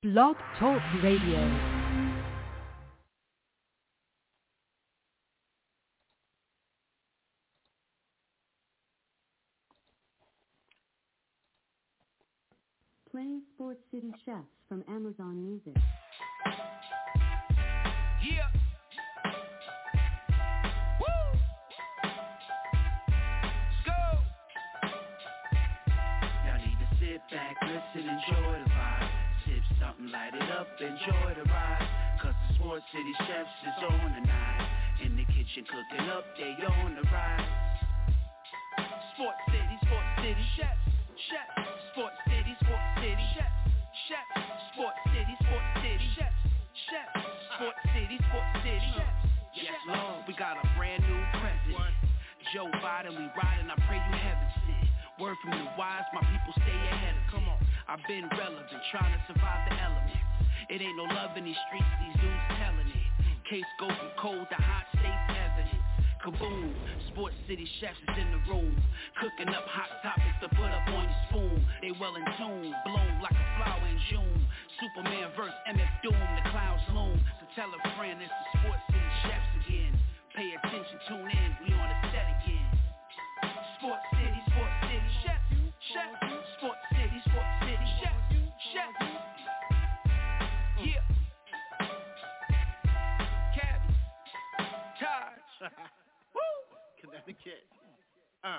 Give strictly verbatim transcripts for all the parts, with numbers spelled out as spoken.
Blog Talk Radio. Playing Sports City Chefs from Amazon Music. Yeah. Woo. Let's go. Y'all need to sit back, listen, enjoy the vibe. Sip something, light it up, enjoy the ride. Cause the Sports City Chefs is on tonight. In the kitchen cooking up, they on the rise. Sports City, Sports City Chefs, Chefs. Sports City, Sports City Chefs, Chefs. Sports City, Sports City Chefs, Chefs. Sports City, Sports City Chefs. Yes, Lord, we got a brand new president. Joe Biden, we riding, I pray you heaven sent. Word from the wise, my people stay ahead of it. Come on, I've been relevant, trying to survive the elements. It ain't no love in these streets, these dudes telling it. Case go from cold to hot, states evidence. Kaboom, Sports City Chefs is in the room. Cooking up hot topics to put up on your spoon. They well in tune, bloom like a flower in June. Superman verse M F Doom, the clouds loom. So tell a friend it's the Sports City Chefs again. Pay attention, tune in, we on the set again. Sports City, Sports City Chefs, Chefs. Sports City, Sports City Chefs, Chefs. Yeah. Cabby, Taj. Connecticut. Uh.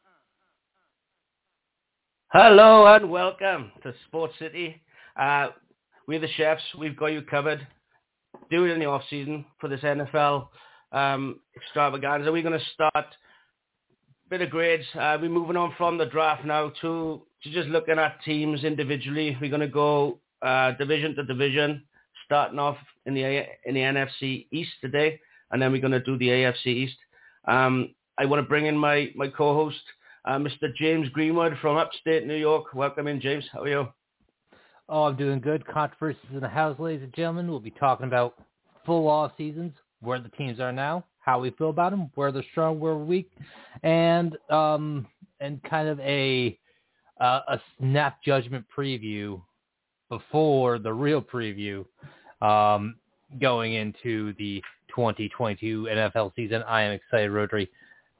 Hello and welcome to Sports City. Uh, we're the chefs. We've got you covered. Do it in the off season for this N F L um, extravaganza. We're going to start a bit of grades. Uh, we're moving on from the draft now to, to just looking at teams individually. We're going to go uh, division to division, starting off in the in the N F C East today, and then we're going to do the A F C East. Um, I want to bring in my, my co-host, uh, Mister James Greenwood from upstate New York. Welcome in, James. How are you? Oh, I'm doing good. Controversies in the house, ladies and gentlemen. We'll be talking about full off seasons, where the teams are now, how we feel about them, where they're strong, where we're weak, and um, and kind of a uh, a snap judgment preview before the real preview um, going into the twenty twenty-two N F L season. I am excited, Rodri.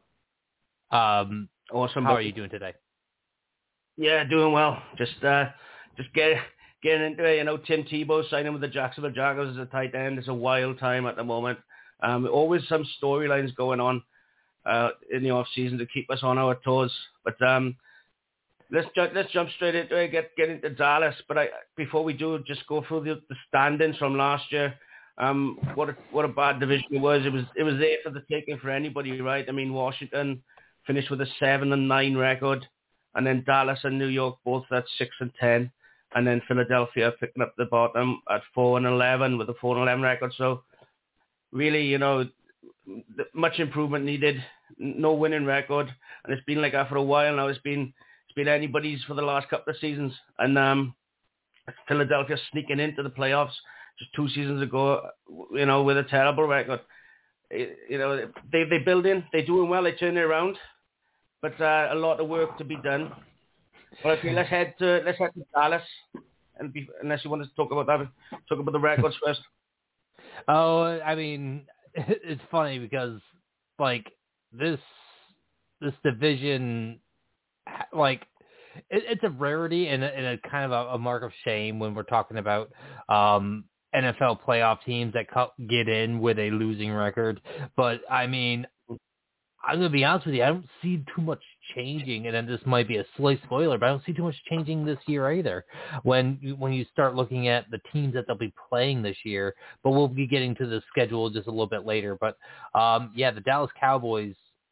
Um, awesome. How are you doing today? Yeah, doing well. Just uh, just get, getting into it. You know, Tim Tebow signing with the Jacksonville Jaguars as a tight end. It's a wild time at the moment. Um, always some storylines going on uh, in the off season to keep us on our toes. But um, let's ju- let's jump straight into it. Get get into Dallas. But I, before we do, just go through the, the standings from last year. Um, what a what a bad division it was. It was it was there for the taking for anybody, right? I mean, Washington finished with a seven and nine record, and then Dallas and New York both at six and ten, and then Philadelphia picking up the bottom at four and eleven with a four and eleven record. So really, you know, much improvement needed. No winning record, and it's been like that for a while now. It's been it's been anybody's for the last couple of seasons, and um, Philadelphia sneaking into the playoffs just two seasons ago, you know, with a terrible record. You know, they they build in, they're doing well, they turn it around. But uh, a lot of work to be done. But okay, let's head to let's head to Dallas, and be, unless you want to talk about that, talk about the records first. Oh, I mean, it's funny because like this this division, like it, it's a rarity and a, and a kind of a, a mark of shame when we're talking about um, N F L playoff teams that get in with a losing record. But I mean, I'm going to be honest with you, I don't see too much changing, and then this might be a slight spoiler, but I don't see too much changing this year either when you, when you start looking at the teams that they'll be playing this year. But we'll be getting to the schedule just a little bit later. But, um, yeah, the Dallas Cowboys,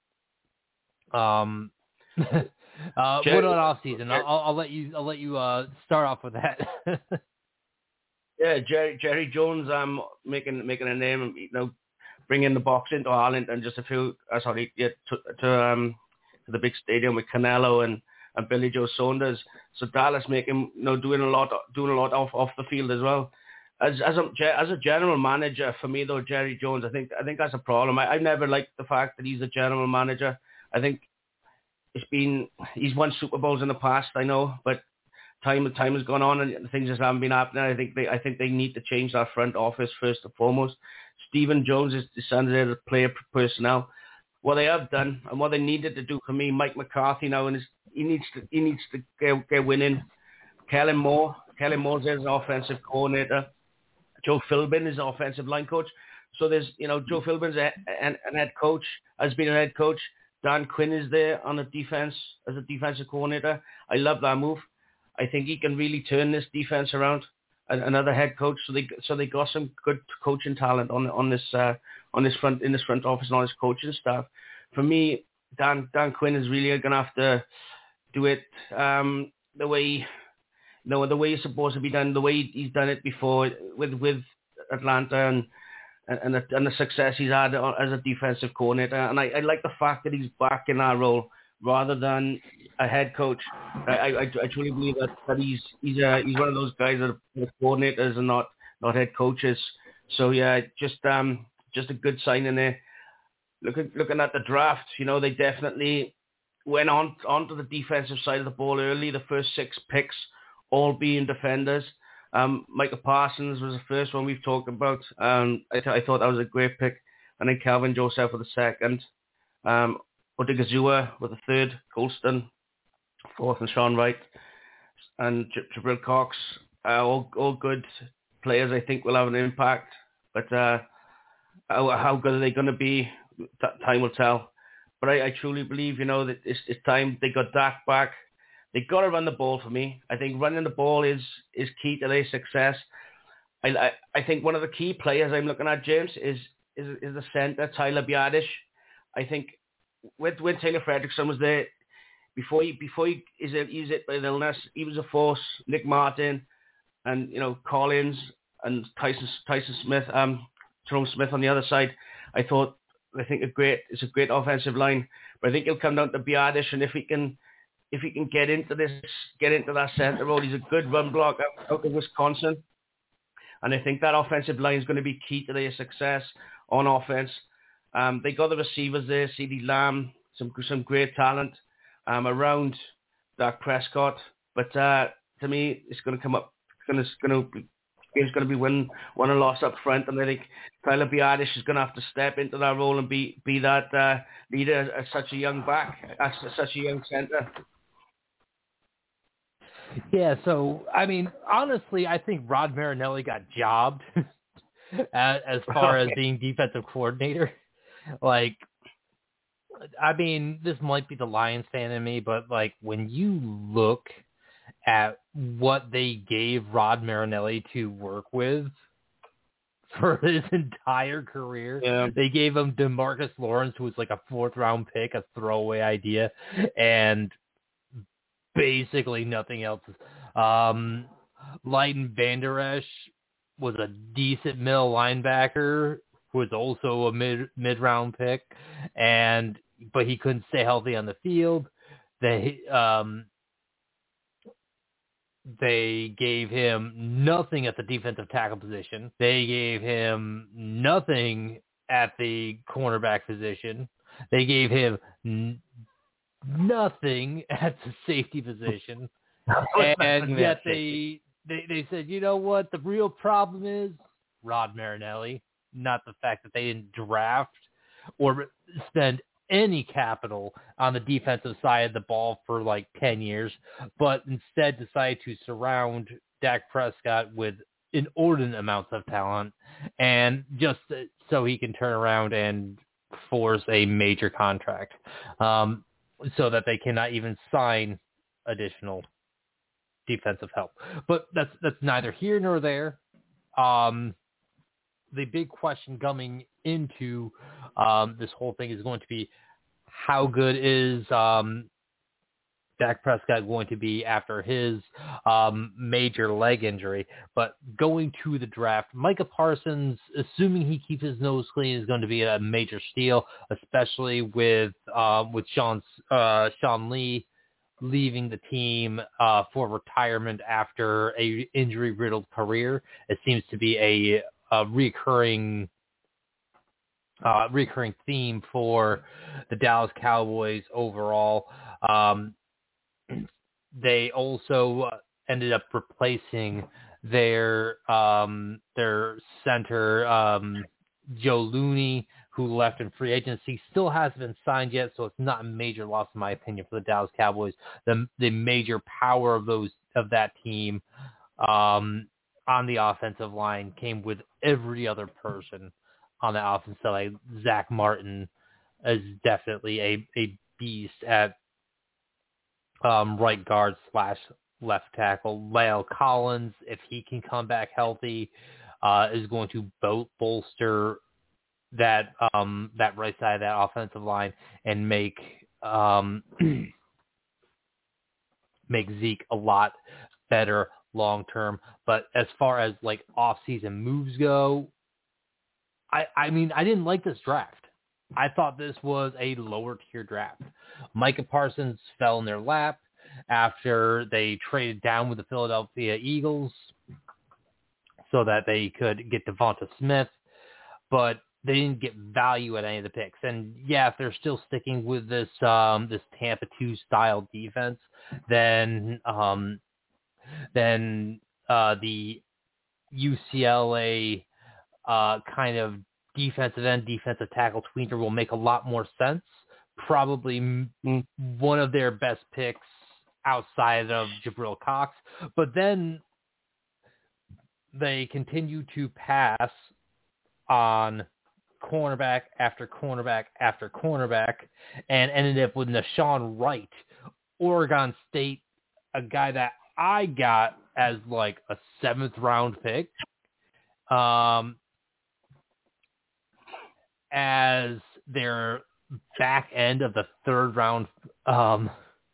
um, uh, Jerry, what on off season? I'll, I'll, I'll let you I'll let you uh, start off with that. yeah, Jerry Jerry Jones, um, making making a name, you know, bringing the box into Ireland and just a few, uh, sorry, yeah, to, to um to the big stadium with Canelo and, and Billy Joe Saunders. So Dallas making, you know, doing a lot, doing a lot off, off the field as well. As as a as a general manager, for me though, Jerry Jones, I think I think that's a problem. I, I never liked the fact that he's a general manager. I think it's been he's won Super Bowls in the past, I know, but time time has gone on and things just haven't been happening. I think they I think they need to change that front office first and foremost. Stephen Jones is descended as player personnel. What they have done and what they needed to do for me, Mike McCarthy now, and he needs to he needs to get, get winning. Kellen Moore, Kellen Moore's an offensive coordinator. Joe Philbin is an offensive line coach. So there's, you know, Joe Philbin's a, an, an head coach, has been a head coach. Dan Quinn is there on the defense as a defensive coordinator. I love that move. I think he can really turn this defense around. Another head coach, so they so they got some good coaching talent on on this uh, on this front in this front office and on this coaching staff. For me, Dan Dan Quinn is really gonna have to do it um, the way you know, the way it's supposed to be done, the way he's done it before with with Atlanta and and the, and the success he's had as a defensive coordinator. And I, I like the fact that he's back in that role rather than a head coach. I, I, I truly believe that, that he's he's a, he's one of those guys that are coordinators and not, not head coaches. So yeah, just um just a good sign in there. Looking looking at the draft, you know, they definitely went on onto the defensive side of the ball early. The first six picks all being defenders. Um, Micah Parsons was the first one we've talked about. Um, I, th- I thought that was a great pick. And then Calvin Joseph with the second. Um, Odigizua with the third. Colston, fourth, and Sean Wright. And J- Jabril Cox. Uh, all, all good players, I think, will have an impact. But uh, how, how good are they going to be? T- time will tell. But I, I truly believe, you know, that it's, it's time. They got Dak back. They got to run the ball for me. I think running the ball is is key to their success. I, I I think one of the key players I'm looking at, James, is is, is the center, Tyler Biadasz. I think with when Taylor Fredrickson was there, before he before he is he's hit by illness, he was a force. Nick Martin and you know Collins and Tyson Tyson Smith, um, Jerome Smith on the other side. I thought I think a great it's a great offensive line, but I think it'll come down to Biadasz, and if he can. If he can get into this, get into that center role, he's a good run block out, out of Wisconsin. And I think that offensive line is going to be key to their success on offense. Um, they got the receivers there, CeeDee Lamb, some some great talent um, around Dak Prescott. But uh, to me, it's going to come up. It's going to, it's going to be, game's going to be win, won and lost up front. And I think Tyler Biadasz is going to have to step into that role and be be that uh, leader as, as such a young back, as, as such a young center. Yeah, so, I mean, honestly, I think Rod Marinelli got jobbed as, as far as being defensive coordinator. Like, I mean, this might be the Lions fan in me, but, like, when you look at what they gave Rod Marinelli to work with for his entire career, yeah. They gave him DeMarcus Lawrence, who was like a fourth-round pick, a throwaway idea, and basically nothing else. Um, Leighton Vander Esch was a decent middle linebacker who was also a mid mid round pick, and but he couldn't stay healthy on the field. They um they gave him nothing at the defensive tackle position. They gave him nothing at the cornerback position. They gave him N- nothing at the safety position, and yet they, they they said, you know what, the real problem is Rod Marinelli, not the fact that they didn't draft or spend any capital on the defensive side of the ball for like ten years, but instead decided to surround Dak Prescott with inordinate amounts of talent, and just so he can turn around and force a major contract. Um, so that they cannot even sign additional defensive help. But that's that's neither here nor there. Um, the big question coming into um, this whole thing is going to be, how good is um, Dak Prescott going to be after his um, major leg injury? But going to the draft, Micah Parsons, assuming he keeps his nose clean, is going to be a major steal, especially with uh, with Sean uh, Sean Lee leaving the team uh, for retirement after a injury-riddled career. It seems to be a, a recurring uh, recurring theme for the Dallas Cowboys overall. Um, They also uh, ended up replacing their um, their center, um, Joe Looney, who left in free agency. Still hasn't been signed yet, so it's not a major loss in my opinion for the Dallas Cowboys. The the major power of those of that team um, on the offensive line came with every other person on the offensive side. Like Zach Martin is definitely a, a beast at um, right guard slash left tackle. La'el Collins, if he can come back healthy, uh, is going to bol- bolster that um, that right side of that offensive line and make um, make Zeke a lot better long term. But as far as like off season moves go, I, I mean I didn't like this draft. I thought this was a lower tier draft. Micah Parsons fell in their lap after they traded down with the Philadelphia Eagles so that they could get Devonta Smith, but they didn't get value at any of the picks. And yeah, if they're still sticking with this um, this Tampa two style defense, then um, then uh, the U C L A uh, kind of defensive end, defensive tackle tweener will make a lot more sense. Probably mm-hmm. one of their best picks outside of Jabril Cox. But then they continue to pass on cornerback after cornerback after cornerback and ended up with Nashawn Wright, Oregon State, a guy that I got as like a seventh round pick. Um, as their back end of the third round, um,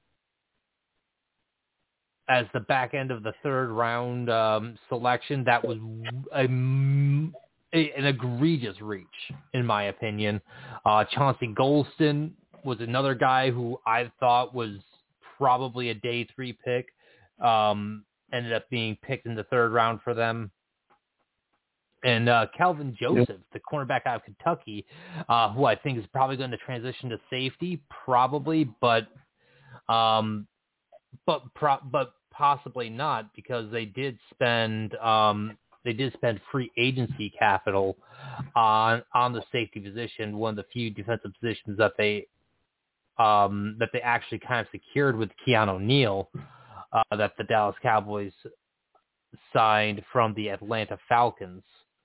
as the back end of the third round um, selection, that was a, a, an egregious reach, in my opinion. Uh, Chauncey Golston was another guy who I thought was probably a day three pick, um, ended up being picked in the third round for them. And uh, Calvin Joseph, yep. the cornerback out of Kentucky, uh, who I think is probably going to transition to safety, probably, but um, but pro- but possibly not, because they did spend um, they did spend free agency capital on on the safety position, one of the few defensive positions that they um, that they actually kind of secured with Keanu Neal, uh, that the Dallas Cowboys signed from the Atlanta Falcons.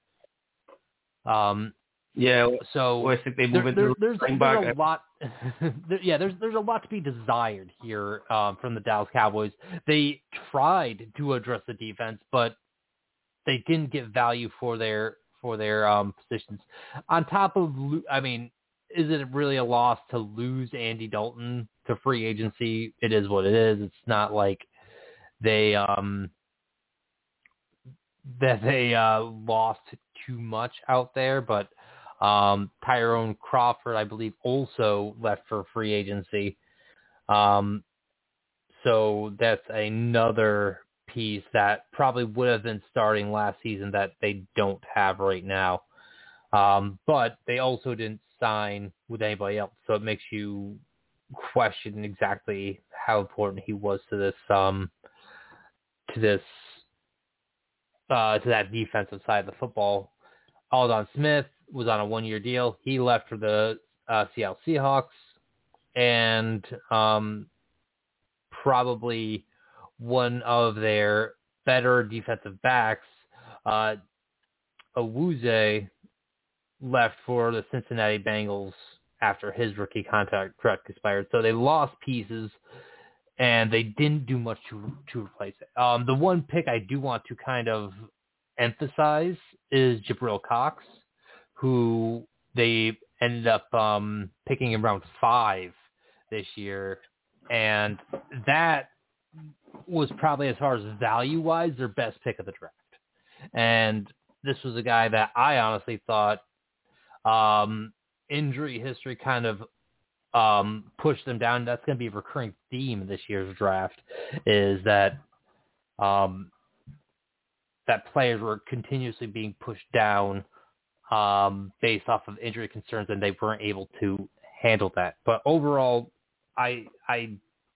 Um, yeah. So well, I think they move there, into there, there's, the there's a lot. there, yeah, there's there's a lot to be desired here um, from the Dallas Cowboys. They tried to address the defense, but they didn't get value for their for their um, positions. On top of, I mean, is it really a loss to lose Andy Dalton to free agency? It is what it is. It's not like they um, that they uh, lost too much out there, but um, Tyrone Crawford, I believe, also left for free agency. Um, so that's another piece that probably would have been starting last season that they don't have right now. Um, but they also didn't sign with anybody else, so it makes you question exactly how important he was to this um, to this uh, to that defensive side of the football. Aldon Smith was on a one-year deal. He left for the uh, Seattle Seahawks, and um, probably one of their better defensive backs, uh, Awuzie, left for the Cincinnati Bengals after his rookie contract expired. So they lost pieces, and they didn't do much to to replace it. Um, the one pick I do want to kind of emphasize is Jabril Cox, who they ended up um, picking in round five this year, and that was probably, as far as value-wise, their best pick of the draft. And this was a guy that I honestly thought um, injury history kind of um, pushed them down. That's going to be a recurring theme in this year's draft, is that um, that players were continuously being pushed down um, based off of injury concerns, and they weren't able to handle that. But overall, I I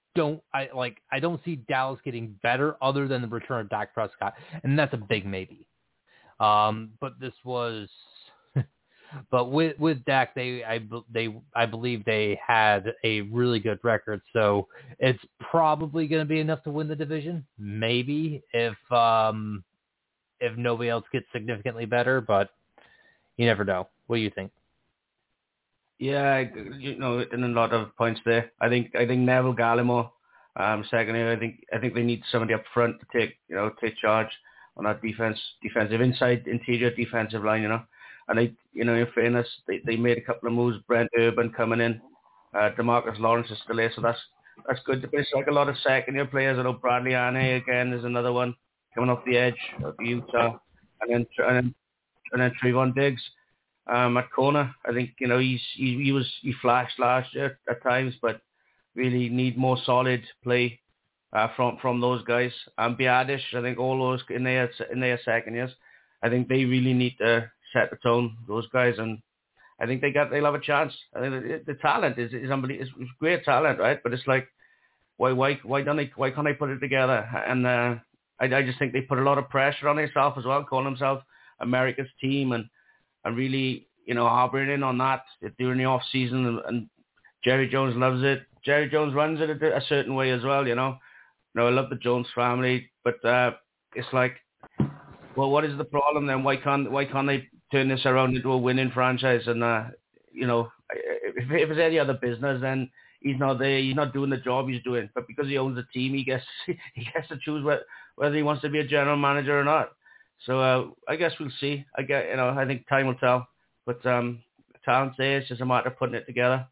don't I like I don't see Dallas getting better other than the return of Dak Prescott, and that's a big maybe. Um, but this was, but with with Dak, they I they I believe they had a really good record, so it's probably going to be enough to win the division. Maybe if um if nobody else gets significantly better, but you never know. What do you think? Yeah, you know, in a lot of points there. I think I think Neville Gallimore, um, second year. I think I think they need somebody up front to take you know take charge on that defense, defensive inside, interior defensive line. You know, and they you know in fairness they, they made a couple of moves. Brent Urban coming in, uh, DeMarcus Lawrence is still there, so that's that's good. But it's like a lot of second year players. I know Bradley Ane again is another one coming off the edge of Utah, and then and then and then Trevon Diggs. Um, at corner, I think you know he's he, he was he flashed last year at times, but really need more solid play uh, from from those guys. Um, Biadish, I think all those in their in their second years, I think they really need to set the tone. Those guys, and I think they got they'll have a chance. I think the, the talent is is unbelievable. It's, it's great talent, right? But it's like why why why don't they why can't they put it together? And uh, I I just think they put a lot of pressure on themselves as well, calling themselves America's team and. And really, you know, harboring in on that during the off season, and, and Jerry Jones loves it. Jerry Jones runs it a, a certain way as well, you know. You know, I love the Jones family, but uh, it's like, well, what is the problem then? Why can't why can't they turn this around into a winning franchise? And uh, you know, if, if it's any other business, then he's not there. He's not doing the job he's doing. But because he owns the team, he gets he gets to choose whether, whether he wants to be a general manager or not. So uh, I guess we'll see. I get, you know, I think time will tell. But um, talent's there. It's just a matter of putting it together.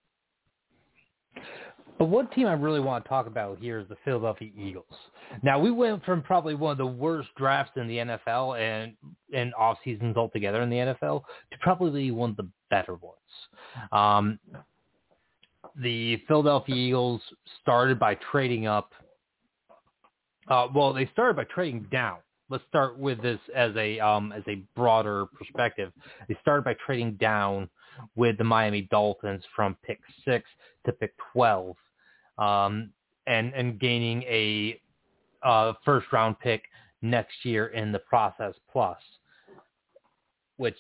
But one team I really want to talk about here is the Philadelphia Eagles. Now, we went from probably one of the worst drafts in the N F L and, and off seasons altogether in the N F L to probably one of the better ones. Um, the Philadelphia Eagles started by trading up. Uh, well, they started by trading down. Let's start with this as a um, as a broader perspective. They started by trading down with the Miami Dolphins from pick six to pick twelve, um, and and gaining a uh, first round pick next year in the process plus, which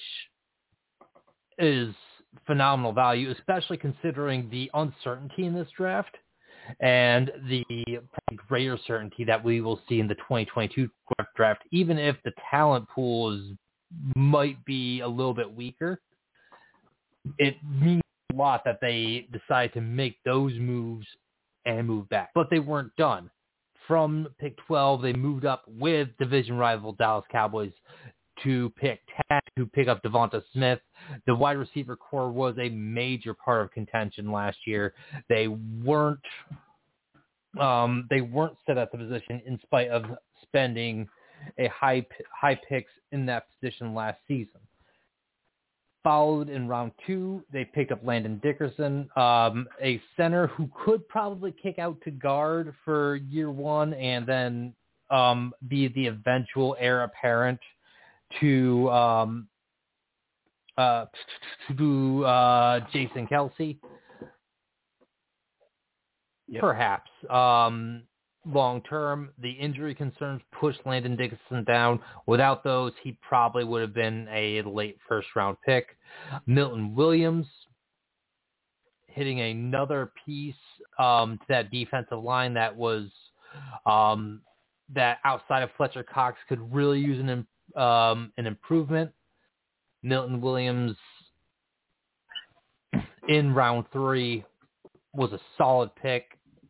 is phenomenal value, especially considering the uncertainty in this draft. And the greater certainty that we will see in the twenty twenty-two draft, even if the talent pool is, might be a little bit weaker, it means a lot that they decide to make those moves and move back. But they weren't done. From pick twelve, they moved up with division rival Dallas Cowboys to pick ten to pick up Devonta Smith. The wide receiver core was a major part of contention last year. They weren't um, they weren't set at the position in spite of spending a high high picks in that position last season. Followed in round two, they picked up Landon Dickerson, um, a center who could probably kick out to guard for year one and then um, be the eventual heir apparent to um, uh, to uh, Jason Kelce, yep. Perhaps. Um, long term, the injury concerns pushed Landon Dickerson down. Without those, he probably would have been a late first round pick. Milton Williams hitting another piece um, to that defensive line that was um, that outside of Fletcher Cox could really use an Um, an improvement. Milton Williams in round three was a solid pick.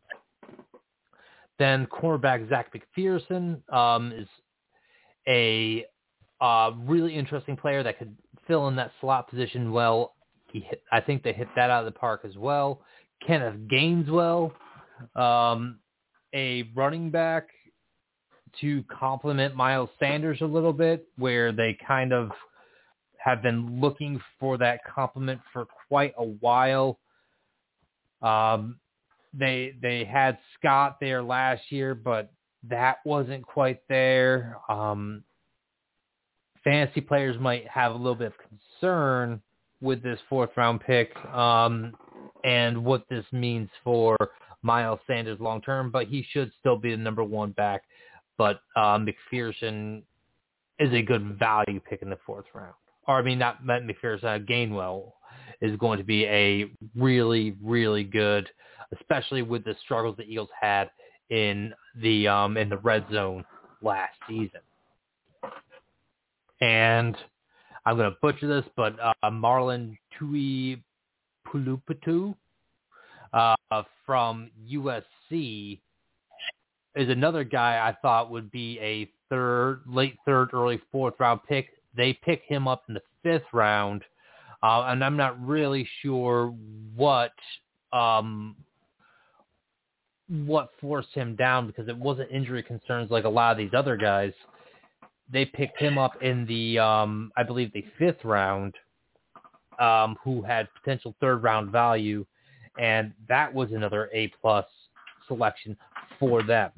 Then cornerback Zach McPherson um, is a uh, really interesting player that could fill in that slot position well. He hit, I think they hit that out of the park as well. Kenneth Gainswell, um, a running back to complement Miles Sanders a little bit, where they kind of have been looking for that complement for quite a while. Um, they they had Scott there last year, but that wasn't quite there. Um, fantasy players might have a little bit of concern with this fourth round pick um, and what this means for Miles Sanders long term, but he should still be the number one back. But uh, McPherson is a good value pick in the fourth round. Or, I mean, not McPherson, uh, Gainwell is going to be a really, really good, especially with the struggles the Eagles had in the um, in the red zone last season. And I'm going to butcher this, but uh, Marlon Tui Puluputu uh, from U S C is another guy I thought would be a third, late third, early fourth round pick. They picked him up in the fifth round, uh, and I'm not really sure what um, what forced him down, because it wasn't injury concerns like a lot of these other guys. They picked him up in the, um, I believe, the fifth round, um, who had potential third round value, and that was another A plus selection for them.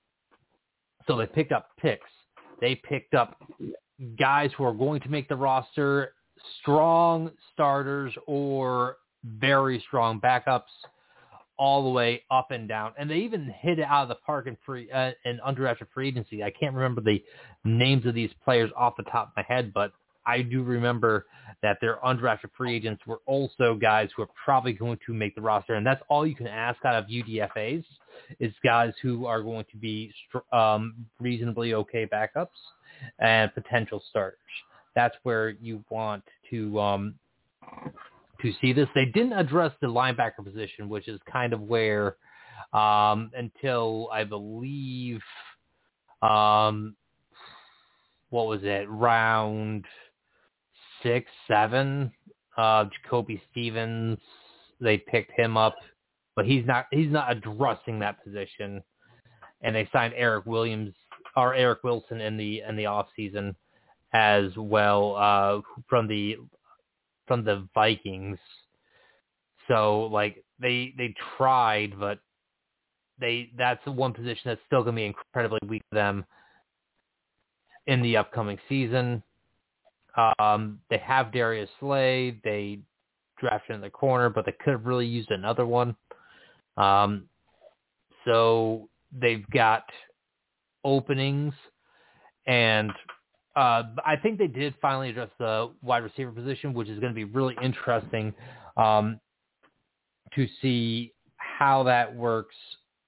So they picked up picks. They picked up guys who are going to make the roster, strong starters or very strong backups, all the way up and down. And they even hit it out of the park in free uh, in undrafted free agency. I can't remember the names of these players off the top of my head, but I do remember that their undrafted free agents were also guys who are probably going to make the roster. And that's all you can ask out of U D F As, is guys who are going to be um, reasonably okay backups and potential starters. That's where you want to um, to see this. They didn't address the linebacker position, which is kind of where um, until I believe um, what was it, round six, seven, uh, Jacoby Stevens, they picked him up, but he's not he's not addressing that position. And they signed Eric Williams or Eric Wilson in the in the offseason as well uh, from the from the Vikings. So like they they tried, but they that's the one position that's still going to be incredibly weak for them in the upcoming season. Um, they have Darius Slay. They drafted in the corner, but they could have really used another one. Um, so they've got openings, and uh, I think they did finally address the wide receiver position, which is going to be really interesting um, to see how that works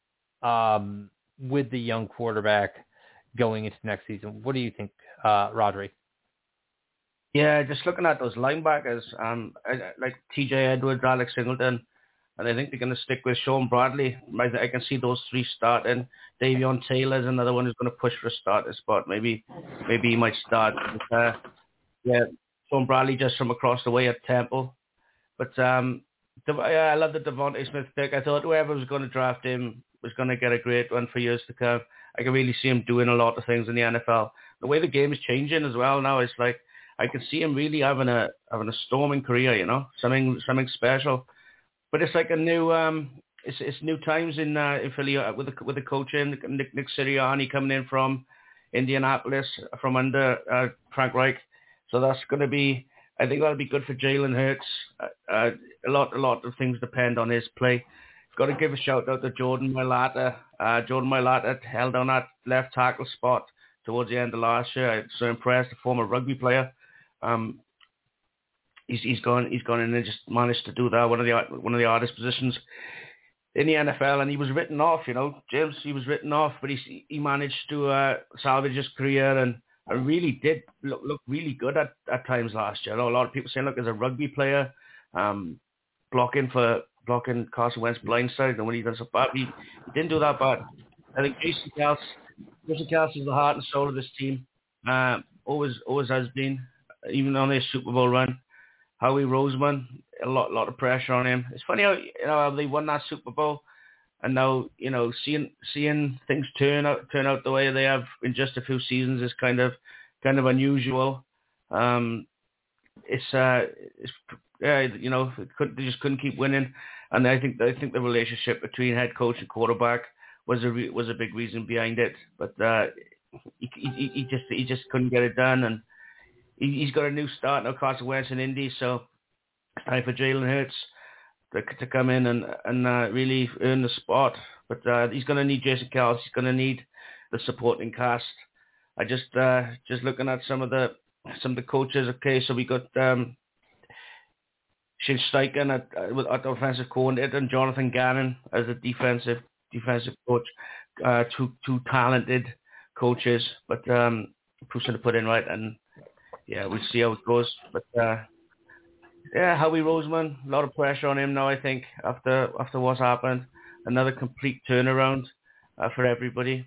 um, with the young quarterback going into next season. What do you think, uh, Rodri? Yeah, just looking at those linebackers, um, I, like T J Edwards, Alex Singleton, and I think they're going to stick with Sean Bradley. I, I can see those three starting. Davion Taylor is another one who's going to push for a starter spot. Maybe, maybe he might start. But, uh, yeah, Sean Bradley just from across the way at Temple. But um, the, yeah, I love the Devontae Smith pick. I thought whoever was going to draft him was going to get a great one for years to come. I can really see him doing a lot of things in the N F L. The way the game is changing as well now, it's like I can see him really having a having a storming career. You know, something something special. But it's like a new um, it's it's new times in uh, in Philly uh, with the with the coaching. Nick, Nick Sirianni coming in from Indianapolis from under uh, Frank Reich. So that's going to be, I think that'll be good for Jalen Hurts. Uh, uh, a lot a lot of things depend on his play. Got to give a shout out to Jordan Mailata. Uh, Jordan Mailata held on that left tackle spot towards the end of last year. I'm so impressed. A former rugby player. Um, he's he's gone he's gone in and just managed to do that. One of the one of the hardest positions in the N F L, and he was written off. You know, James. He was written off, but he he managed to uh, salvage his career and, and really did look, look really good at, at times last year. I know a lot of people saying, look, as a rugby player, um, blocking for. blocking Carson Wentz blindside, and when he does it bad, he, he didn't do that bad. I think Jason Kelce, Jason Kelce is the heart and soul of this team. Uh, always, always has been, even on their Super Bowl run. Howie Roseman, a lot, lot of pressure on him. It's funny how, you know, they won that Super Bowl, and now, you know, seeing seeing things turn out turn out the way they have in just a few seasons is kind of kind of unusual. Um, it's uh, it's yeah, you know, they just couldn't keep winning. And I think I think the relationship between head coach and quarterback was a re- was a big reason behind it. But uh, he, he he just he just couldn't get it done, and he, he's got a new start now, Carson Wentz in Indy. So it's time for Jalen Hurts. to, to come in and and uh, really earn the spot. But uh, he's going to need Jason Kelce. He's going to need the supporting cast. I just uh, just looking at some of the some of the coaches. Okay, so we got um, Shane Steichen at, uh, at the offensive coordinator and Jonathan Gannon as a defensive defensive coach. Uh, two two talented coaches, but um, person to put in right, and yeah, we'll see how it goes. But uh, yeah, Howie Roseman, a lot of pressure on him now. I think after after what's happened, another complete turnaround uh, for everybody.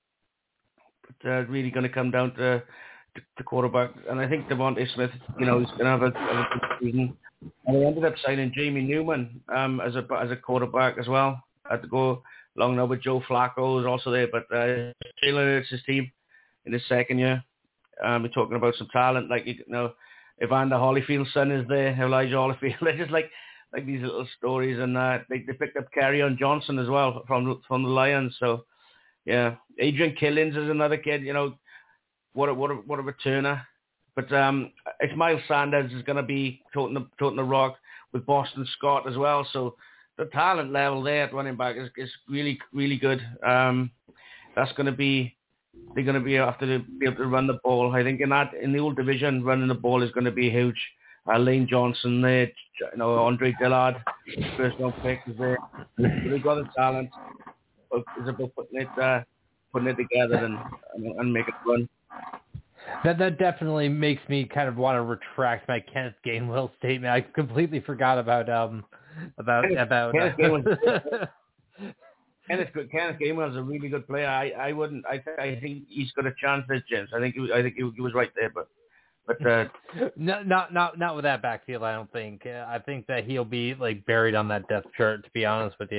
But uh, really going to come down to the quarterback, and I think Devontae Smith, you know, he's going to have a, have a good season. And they ended up signing Jamie Newman um, as a as a quarterback as well. I had to go along now with Joe Flacco, who's also there, but uh, Jalen Hurts' his team in his second year. Um, we're talking about some talent, like, you know, Evander Holyfield's son is there, Elijah Holyfield. They're just like like these little stories, and uh, they they picked up Kerryon Johnson as well from from the Lions. So yeah, Adrian Killins is another kid. You know, what a what a what a returner. But um, it's Miles Sanders is going to be toting the toting the rock with Boston Scott as well. So the talent level there at running back is, is really, really good. Um, that's going to be, they're going to be after to be able to run the ball. I think in that, in the old division, running the ball is going to be huge. Uh, Lane Johnson there, you know, Andre Dillard, first round pick is there. They've got the talent. It's about putting it, uh, putting it together and, and, and make it run. That that definitely makes me kind of want to retract my Kenneth Gainwell statement. I completely forgot about um about Kenneth, about Kenneth, uh, Gainwell, Kenneth, Kenneth Gainwell is a really good player. I, I wouldn't. I think I think he's got a chance at James. I think he, I think he, he was right there, but but uh, no, not not not with that backfield. I don't think. Uh, I think that he'll be like buried on that depth chart. To be honest with you.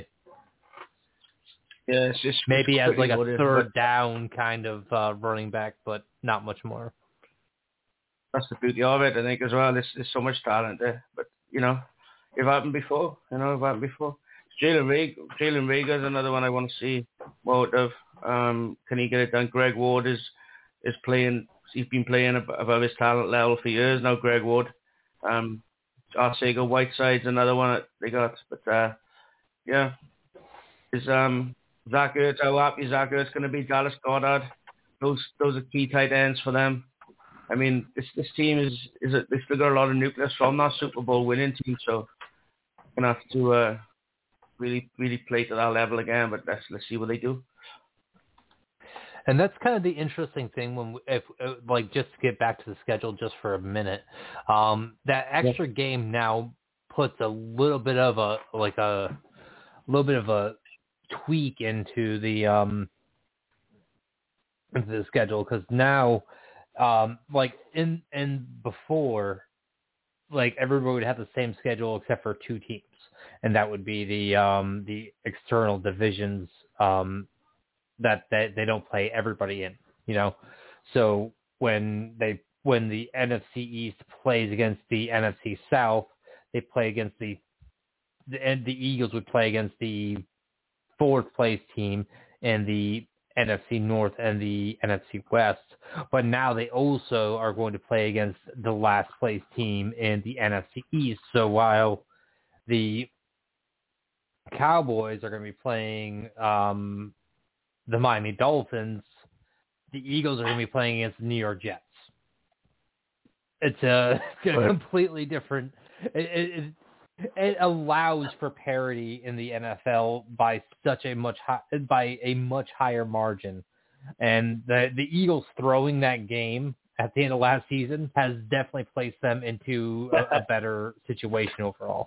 Yeah, it's just maybe it's as like a it, third down kind of uh, running back, but not much more. That's the beauty of it, I think, as well. There's, there's so much talent there, but you know, it happened before. You know, it happened before. Jalen Reagor, Jalen Reagor is another one I want to see more of. Um, can he get it done? Greg Ward is is playing. He's been playing above his talent level for years now. Greg Ward. Um, Arcega Whiteside's another one that they got, but uh, yeah, is um. Zach Ertz, how happy Zach Ertz going to be? Dallas Goedert, those those are key tight ends for them. I mean, this this team is is a, they still got a lot of nucleus from that Super Bowl winning team, so gonna have to uh, really really play to that level again. But let's let's see what they do. And that's kind of the interesting thing when, we, if like, just to get back to the schedule just for a minute, um, that extra yeah. game now puts a little bit of a like a little bit of a tweak into the um into the schedule, because now um like in and before, like, everybody would have the same schedule except for two teams, and that would be the um the external divisions um that that they don't play everybody in, you know. So when they when the N F C East plays against the N F C South, they play against the the and the Eagles would play against the fourth place team in the N F C North and the N F C West, but now they also are going to play against the last place team in the N F C East. So while the Cowboys are going to be playing um, the Miami Dolphins, the Eagles are going to be playing against the New York Jets. It's a, it's a completely different. It, it, It allows for parity in the N F L by such a much high, by a much higher margin, and the the Eagles throwing that game at the end of last season has definitely placed them into a, a better situation overall.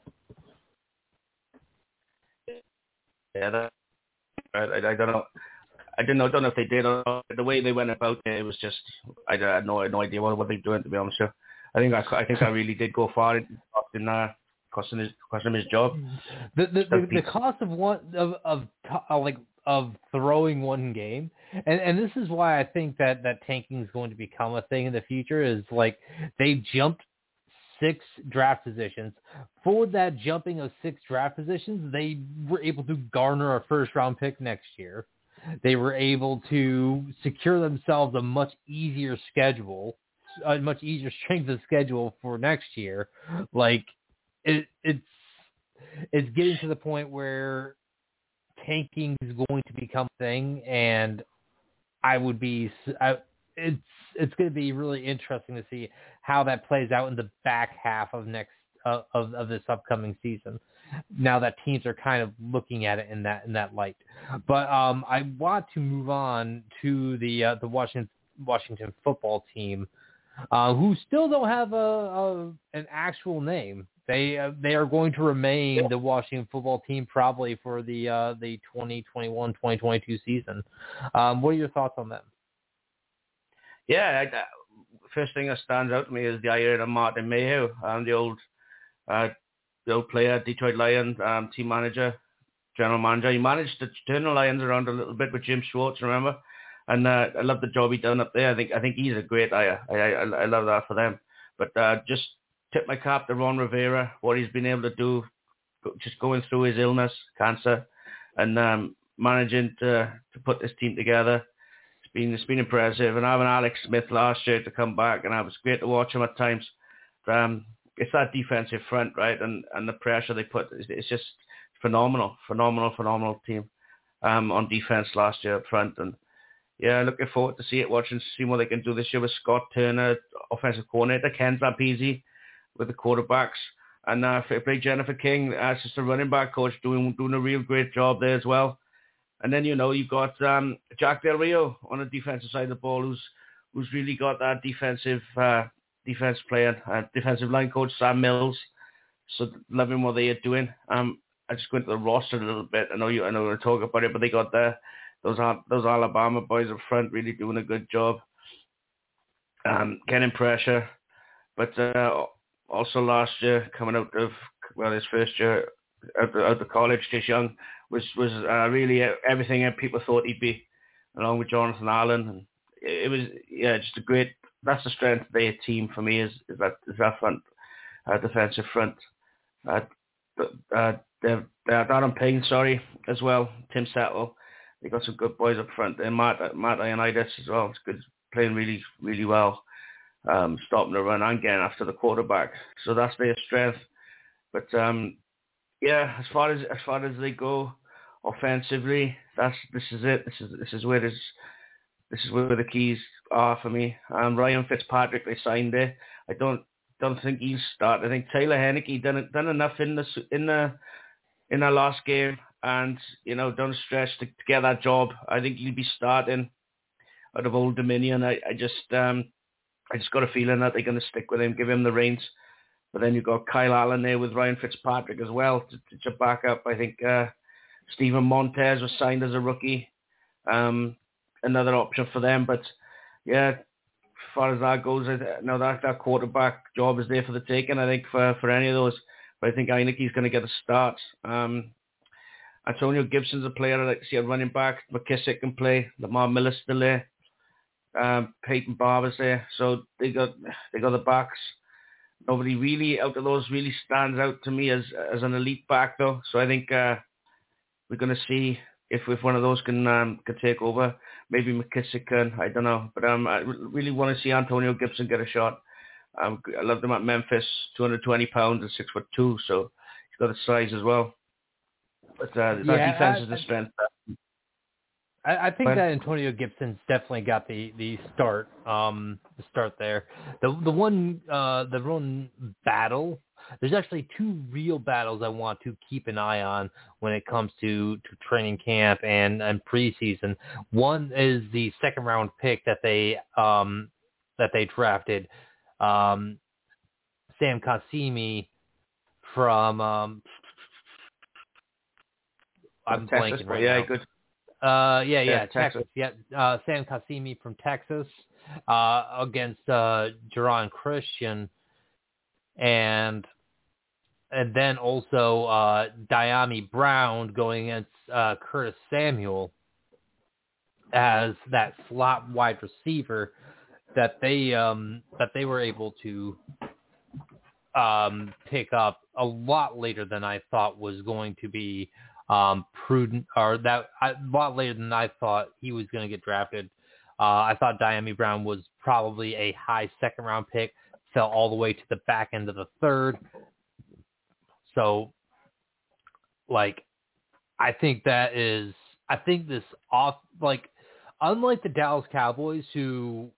Yeah, that, I, I don't know. I didn't know. Don't know if they did. Or not. The way they went about it, it was just I, I had no no idea what what they were doing. To be honest, with you. I think I, I think I really did go far in in uh, costing his costing him his job. The the, the, the cost of one of of uh, like of throwing one game, and and this is why I think that that tanking is going to become a thing in the future. Is like they jumped six draft positions. For that jumping of six draft positions, they were able to garner a first round pick next year. They were able to secure themselves a much easier schedule, a much easier strength of schedule for next year. Like it, it's it's getting to the point where tanking is going to become a thing, and I would be I, it's it's going to be really interesting to see how that plays out in the back half of next uh, of of this upcoming season. Now that teams are kind of looking at it in that in that light, but um, I want to move on to the uh, the Washington Washington football team, uh, who still don't have a, a an actual name. They uh, they are going to remain the Washington football team probably for the uh, the twenty twenty-one twenty twenty-two season. Um, what are your thoughts on them? Yeah, I, first thing that stands out to me is the idea of Martin Mayhew, um, the old uh, the old player, Detroit Lions, um, team manager, general manager. He managed to turn the Lions around a little bit with Jim Schwartz, remember? And uh, I love the job he done up there. I think I think he's a great hire. I I, I love that for them. But uh, just tip my cap to Ron Rivera, what he's been able to do, just going through his illness, cancer, and um, managing to to put this team together. It's been it's been impressive. And having Alex Smith last year to come back, and it was great to watch him at times. Um, it's that defensive front, right, and and the pressure they put. It's, it's just phenomenal, phenomenal, phenomenal team um, on defense last year up front. And yeah, looking forward to see it, watching, seeing what they can do this year with Scott Turner, offensive coordinator, Ken Zampese with the quarterbacks, and uh, play Jennifer King, assistant running back coach, doing doing a real great job there as well. And then, you know, you've got um, Jack Del Rio on the defensive side of the ball, who's who's really got that defensive uh, defense player, uh, defensive line coach, Sam Mills. So loving what they are doing. Um, I just go into the roster a little bit. I know you, I know we're talking about it, but they got the those those Alabama boys up front really doing a good job. Um, getting pressure, but uh, also last year coming out of well his first year out of, out of college, Chase Young was was uh, really everything people thought he'd be, along with Jonathan Allen, and it was yeah just a great. That's the strength of their team for me is, is that is that front uh, defensive front. Uh, uh, they're, they're Adam Payne, sorry, as well. Tim Settle, they got some good boys up front. And Matt Matt Ioannidis as well. It's good, playing really really well, um, stopping the run and getting after the quarterback. So that's their strength. But um, yeah, as far as as far as they go offensively, that's this is it. This is this is where this this is where the keys are for me. Um, Ryan Fitzpatrick, they signed there. I don't don't think he'll start. I think Taylor Heineke done done enough in the in the in the last game, and you know done a stretch to, to get that job. I think he'll be starting out of Old Dominion. I, I just um I just got a feeling that they're going to stick with him, give him the reins. But then you've got Kyle Allen there with Ryan Fitzpatrick as well to, to, to back up. I think uh, Stephen Montez was signed as a rookie. Um, another option for them. But yeah, as far as that goes, now that, that quarterback job is there for the taking, I think, for, for any of those. But I think Heineke's going to get a start. Um, Antonio Gibson's a player I like to see a running back. McKissick can play. Lamar Miller's still there. Um, Peyton Barber's there. So they got they got the backs. Nobody really out of those really stands out to me as as an elite back though. So I think uh, we're going to see if if one of those can um, can take over. Maybe McKissick can. I don't know, but um, I really want to see Antonio Gibson get a shot. Um, I loved him at Memphis, two hundred twenty pounds and six foot two, so he's got the size as well. But uh, that yeah, defense I, is the strength. I, I think but, that Antonio Gibson's definitely got the, the start, um, the start there. The the one uh, the one battle. There's actually two real battles I want to keep an eye on when it comes to, to training camp and, and preseason. One is the second round pick that they um, that they drafted, um, Sam Qasimi from um, I'm Texas, blanking right yeah, now. Good. Uh, yeah, yeah, yeah, Texas. Texas. Yeah, uh, Sam Qasimi from Texas uh, against uh, Jerron Christian, and and then also uh, Dyami Brown going against uh, Curtis Samuel as that slot wide receiver that they um, that they were able to um, pick up a lot later than I thought was going to be um, prudent, or that a lot later than I thought he was going to get drafted. Uh, I thought Dyami Brown was probably a high second round pick, fell all the way to the back end of the third. So Like, I think that is, I think this off, like, unlike the Dallas Cowboys, who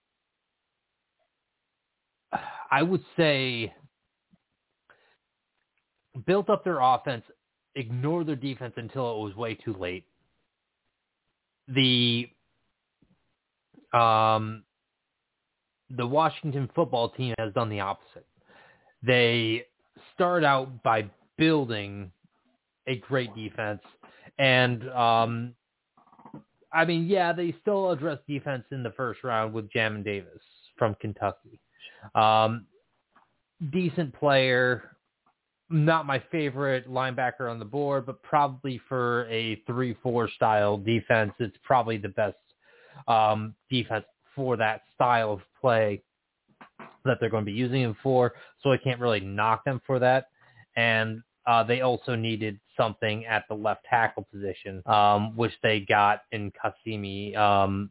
I would say built up their offense, ignored their defense until it was way too late. The um, the Washington football team has done the opposite. They start out by building a great defense, and um, I mean, yeah, they still address defense in the first round with Jamin Davis from Kentucky. Um, decent player, not my favorite linebacker on the board, but probably for a three four style defense, it's probably the best um, defense for that style of play that they're going to be using him for. So I can't really knock them for that. And uh, they also needed something at the left tackle position, um, which they got in Qasimi um,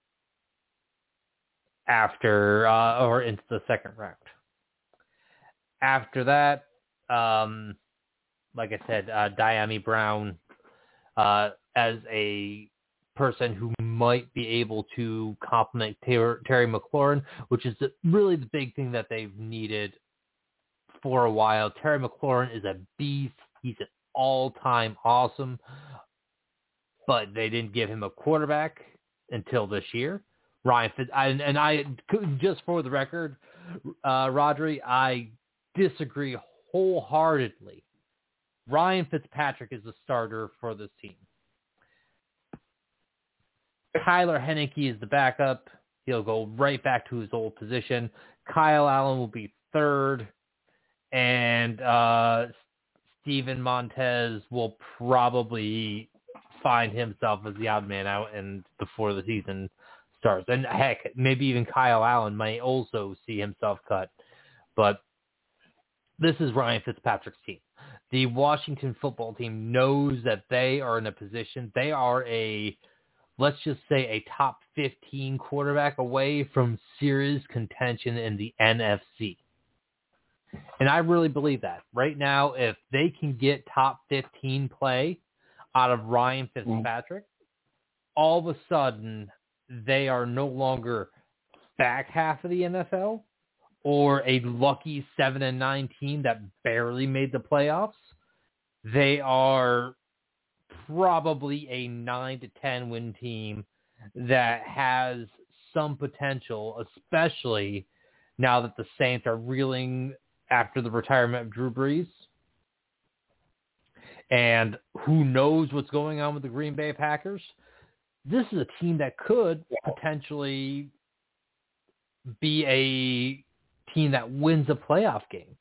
after uh, or into the second round. After that, um, like I said, uh, Dyami Brown uh, as a person who might be able to complement Ter- Terry McLaurin, which is the, really the big thing that they've needed for a while. Terry McLaurin is a beast. He's an all-time awesome, but they didn't give him a quarterback until this year. Ryan Fitz, and, and I, just for the record, uh, Rodri, I disagree wholeheartedly. Ryan Fitzpatrick is the starter for this team. Tyler Heineke is the backup. He'll go right back to his old position. Kyle Allen will be third. And uh, Steven Montez will probably find himself as the odd man out and before the season starts. And heck, maybe even Kyle Allen may also see himself cut. But this is Ryan Fitzpatrick's team. The Washington football team knows that they are in a position, they are a, let's just say, a top fifteen quarterback away from serious contention in the N F C. And I really believe that. Right now, if they can get top fifteen play out of Ryan Fitzpatrick, mm-hmm. all of a sudden they are no longer back half of the N F L or a lucky seven and nine team that barely made the playoffs. They are probably a nine to ten win team that has some potential, especially now that the Saints are reeling after the retirement of Drew Brees. And who knows what's going on with the Green Bay Packers. This is a team that could potentially be a team that wins a playoff game.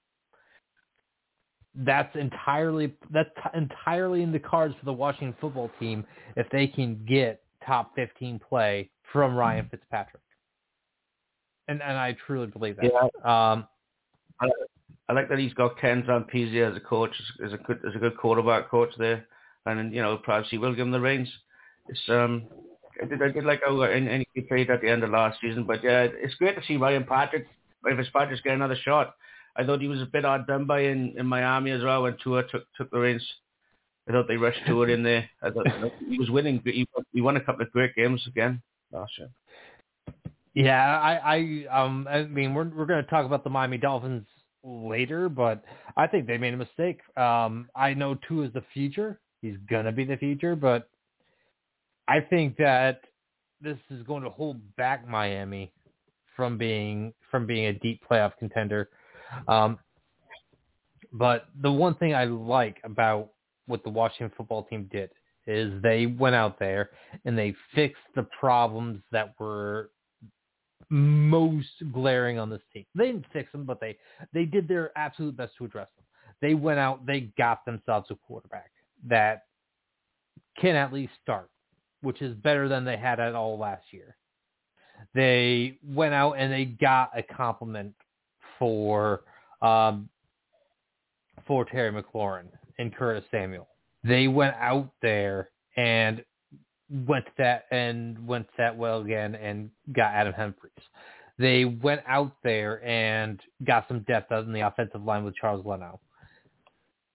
That's entirely that's entirely in the cards for the Washington football team if they can get top fifteen play from Ryan Fitzpatrick. And and I truly believe that. Yeah. Um, I, I like that he's got Ken Zampese as a coach, as a good as a good quarterback coach there, and you know perhaps he will give him the reins. It's um, I did, I did like how and he played at the end of last season, but yeah, it's great to see Ryan Patrick. Fitzpatrick's get another shot. I thought he was a bit odd done by in, in Miami as well when Tua took took the reins. I thought they rushed Tua in there. I thought you know, he was winning. He, he won a couple of great games again last year. Yeah, I, I, um, I mean, we're we're going to talk about the Miami Dolphins later, but I think they made a mistake. Um, I know Tua is the future; he's going to be the future, but I think that this is going to hold back Miami from being from being a deep playoff contender. Um, but the one thing I like about what the Washington football team did is they went out there and they fixed the problems that were most glaring on this team. They didn't fix them, but they, they did their absolute best to address them. They went out, they got themselves a quarterback that can at least start, which is better than they had at all last year. They went out and they got a compliment for um, for Terry McLaurin and Curtis Samuel. They went out there and went to that and went to that well again and got Adam Humphries. They went out there and got some depth out in the offensive line with Charles Leno.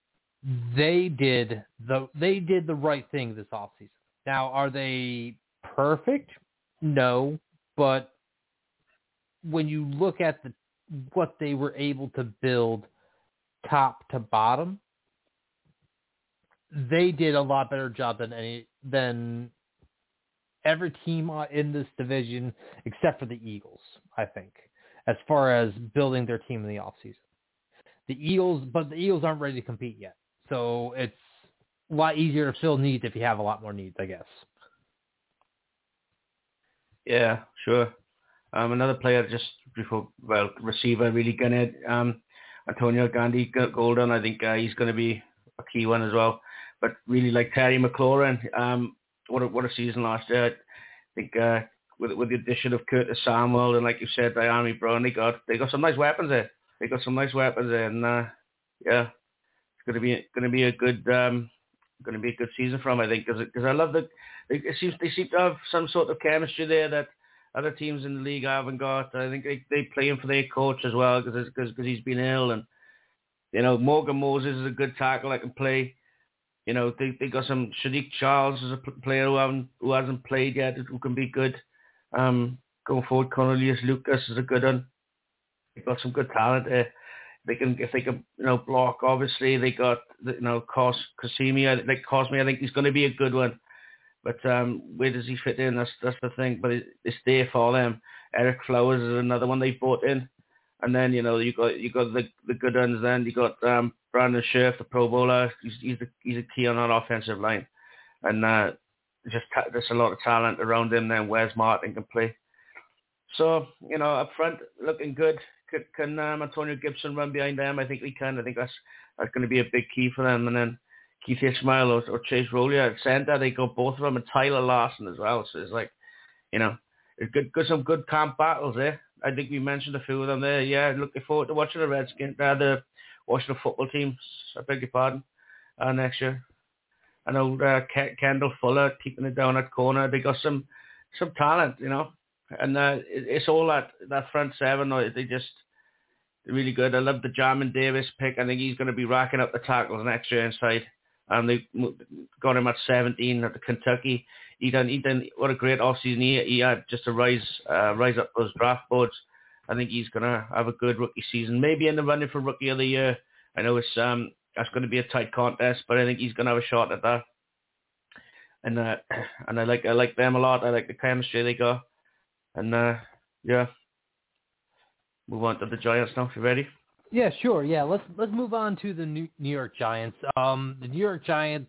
they did the they did the right thing this offseason. Now, are they perfect? No, but when you look at the what they were able to build top to bottom, they did a lot better job than any than every team in this division except for the Eagles, I think, as far as building their team in the offseason. The Eagles, but the Eagles aren't ready to compete yet. So it's a lot easier to fill needs if you have a lot more needs, I guess. Yeah, sure. Um, another player just before, well, receiver really gonna um, Antonio Gandy Golden. I think uh, he's going to be a key one as well. But really like Terry McLaurin. Um, what a, what a season last year. I think uh, with with the addition of Curtis Samuel and like you said, Diami Brown, they got they got some nice weapons there. They got some nice weapons there, and uh, yeah, it's going to be going to be a good um, going to be a good season for them, I think, because I love that they seem they seem to have some sort of chemistry there that other teams in the league haven't got. I think they they play him for their coach as well because because he's been ill, and you know Morgan Moses is a good tackle that can play. You know they they got some Shadiq Charles is a player who haven't who hasn't played yet who can be good. Um, going forward, Cornelius Lucas is a good one. They've got some good talent there. They can if they can you know block. Obviously they got you know Cos Cosimi. Like Cosme, I think he's going to be a good one. But um, where does he fit in? That's that's the thing. But it, it's there for them. Eric Flowers is another one they brought in, and then you know you got you got the the good ones. Then you got um, Brandon Scherf, the Pro Bowler. He's he's a, he's a key on that offensive line, and uh, just ta- there's a lot of talent around him. Then Wes Martin can play. So you know up front looking good. Can, can um, Antonio Gibson run behind them? I think he can. I think that's that's going to be a big key for them. And then Keith Ishmael or, or Chase Rolia at center, they got both of them, and Tyler Larson as well. So it's like, you know, it's good, good some good camp battles there. I think we mentioned a few of them there. Yeah, looking forward to watching the Redskins, uh, the Washington football team. I beg your pardon. Uh, next year, I know uh, Ke- Kendall Fuller keeping it down at corner. They got some some talent, you know, and uh, it, it's all that that front seven. They just really good. I love the Jamin Davis pick. I think he's going to be racking up the tackles next year inside. And they got him at seventeen at the Kentucky. He done, he done, what a great offseason he, he had just to rise uh, rise up those draft boards. I think he's going to have a good rookie season. Maybe in the running for Rookie of the Year. I know it's um that's going to be a tight contest, but I think he's going to have a shot at that. And uh, and I like I like them a lot. I like the chemistry they got. And uh, yeah, move on to the Giants now. You ready? Yeah, sure. Yeah, let's let's move on to the New York Giants. Um, the New York Giants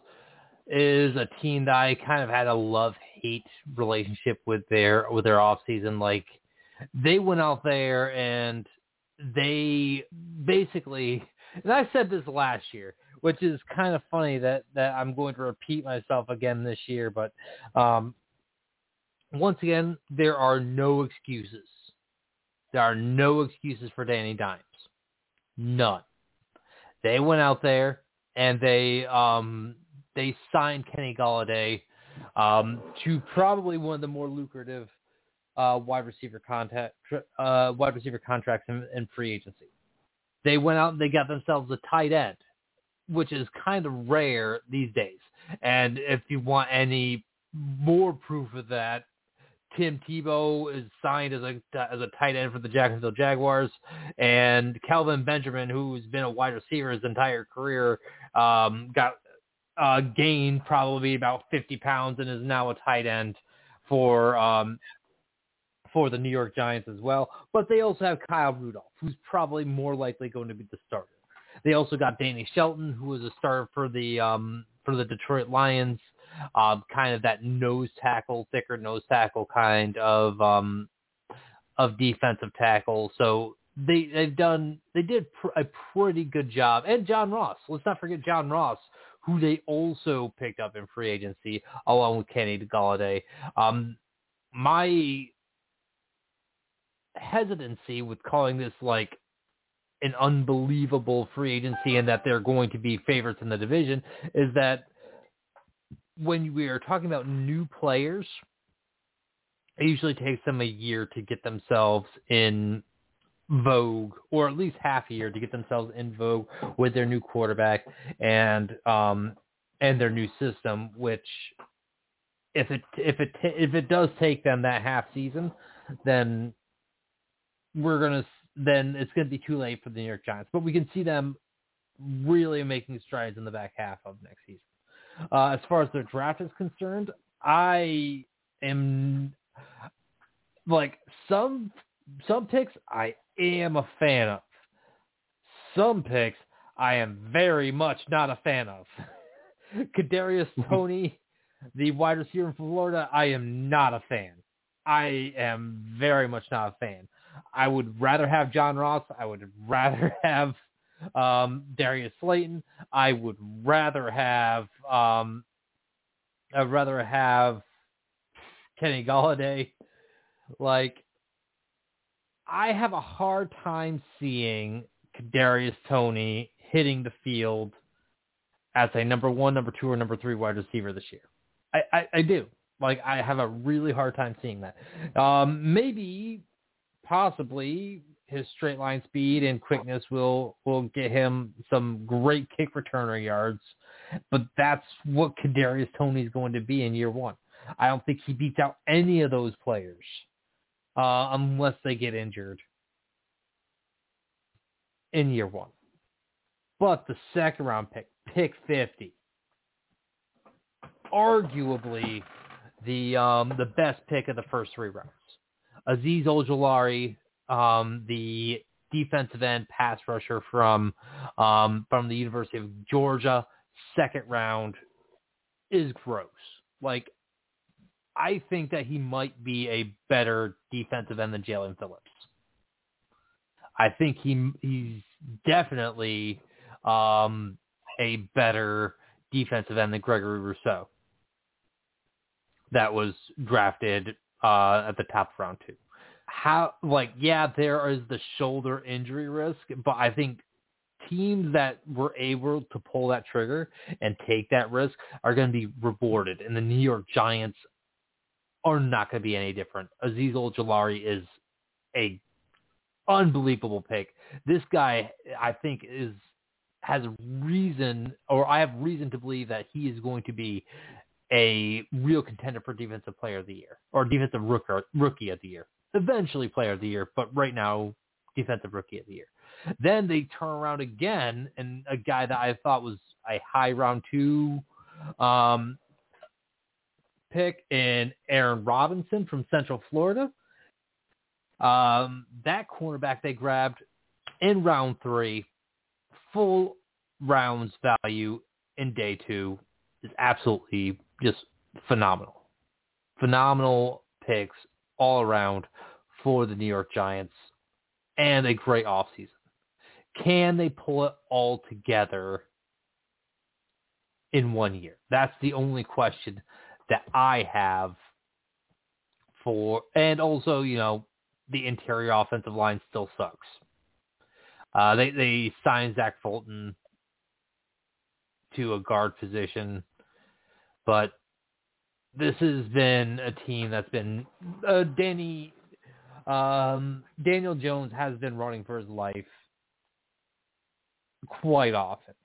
is a team that I kind of had a love-hate relationship with their with their offseason. Like, they went out there and they basically, and I said this last year, which is kind of funny that, that I'm going to repeat myself again this year, but um, once again, there are no excuses. There are no excuses for Danny Dimes. None. They went out there and they um, they signed Kenny Golladay um, to probably one of the more lucrative uh, wide receiver contact uh, wide receiver contracts in, in free agency. They went out and they got themselves a tight end, which is kind of rare these days. And if you want any more proof of that, Tim Tebow is signed as a as a tight end for the Jacksonville Jaguars, and Kelvin Benjamin, who's been a wide receiver his entire career, um, got uh, gained probably about fifty pounds and is now a tight end for um, for the New York Giants as well. But they also have Kyle Rudolph, who's probably more likely going to be the starter. They also got Danny Shelton, who was a starter for the um, for the Detroit Lions. Um, kind of that nose tackle, thicker nose tackle kind of um, of defensive tackle. So they they've done they did pr- a pretty good job. And John Ross, let's not forget John Ross, who they also picked up in free agency along with Kenny Golladay. Um, my hesitancy with calling this like an unbelievable free agency and that they're going to be favorites in the division is that when we are talking about new players, it usually takes them a year to get themselves in vogue, or at least half a year to get themselves in vogue with their new quarterback and um and their new system. Which, if it if it if it does take them that half season, then we're gonna then it's gonna be too late for the New York Giants. But we can see them really making strides in the back half of next season. Uh, as far as their draft is concerned, I am like some some picks I am a fan of. Some picks I am very much not a fan of. Kadarius Toney, the wide receiver from Florida, I am not a fan. I am very much not a fan. I would rather have John Ross. I would rather have um, Darius Slayton. I would rather have um, I'd rather have Kenny Golladay. Like, I have a hard time seeing Kadarius Toney hitting the field as a number one, number two, or number three wide receiver this year. I, I, I do. Like, I have a really hard time seeing that. Um, maybe, possibly, his straight line speed and quickness will, will get him some great kick returner yards, but that's what Kadarius Toney is going to be in year one. I don't think he beats out any of those players uh, unless they get injured in year one. But the second round pick, pick fifty, arguably the um, the best pick of the first three rounds. Azeez Ojulari, um, the defensive end pass rusher from um, from the University of Georgia, second round, is gross. Like, I think that he might be a better defensive end than Jalen Phillips. I think he he's definitely um, a better defensive end than Gregory Rousseau that was drafted uh, at the top of round two. How, like, yeah, there is the shoulder injury risk, but I think teams that were able to pull that trigger and take that risk are going to be rewarded, and the New York Giants are not going to be any different. Azeez Ojulari is a unbelievable pick. This guy, I think, is has reason, or I have reason to believe that he is going to be a real contender for Defensive Player of the Year, or Defensive Rookie, rookie of the Year. Eventually Player of the Year, but right now, Defensive Rookie of the Year. Then they turn around again, and a guy that I thought was a high round two um, pick in Aaron Robinson from Central Florida. Um, that cornerback they grabbed in round three, full rounds value in day two, is absolutely just phenomenal. Phenomenal picks all around for the New York Giants, and a great offseason. Can they pull it all together in one year? That's the only question that I have for, and also, you know, the interior offensive line still sucks. Uh, they, they signed Zach Fulton to a guard position, but this has been a team that's been, uh, Danny, um, Daniel Jones has been running for his life quite often,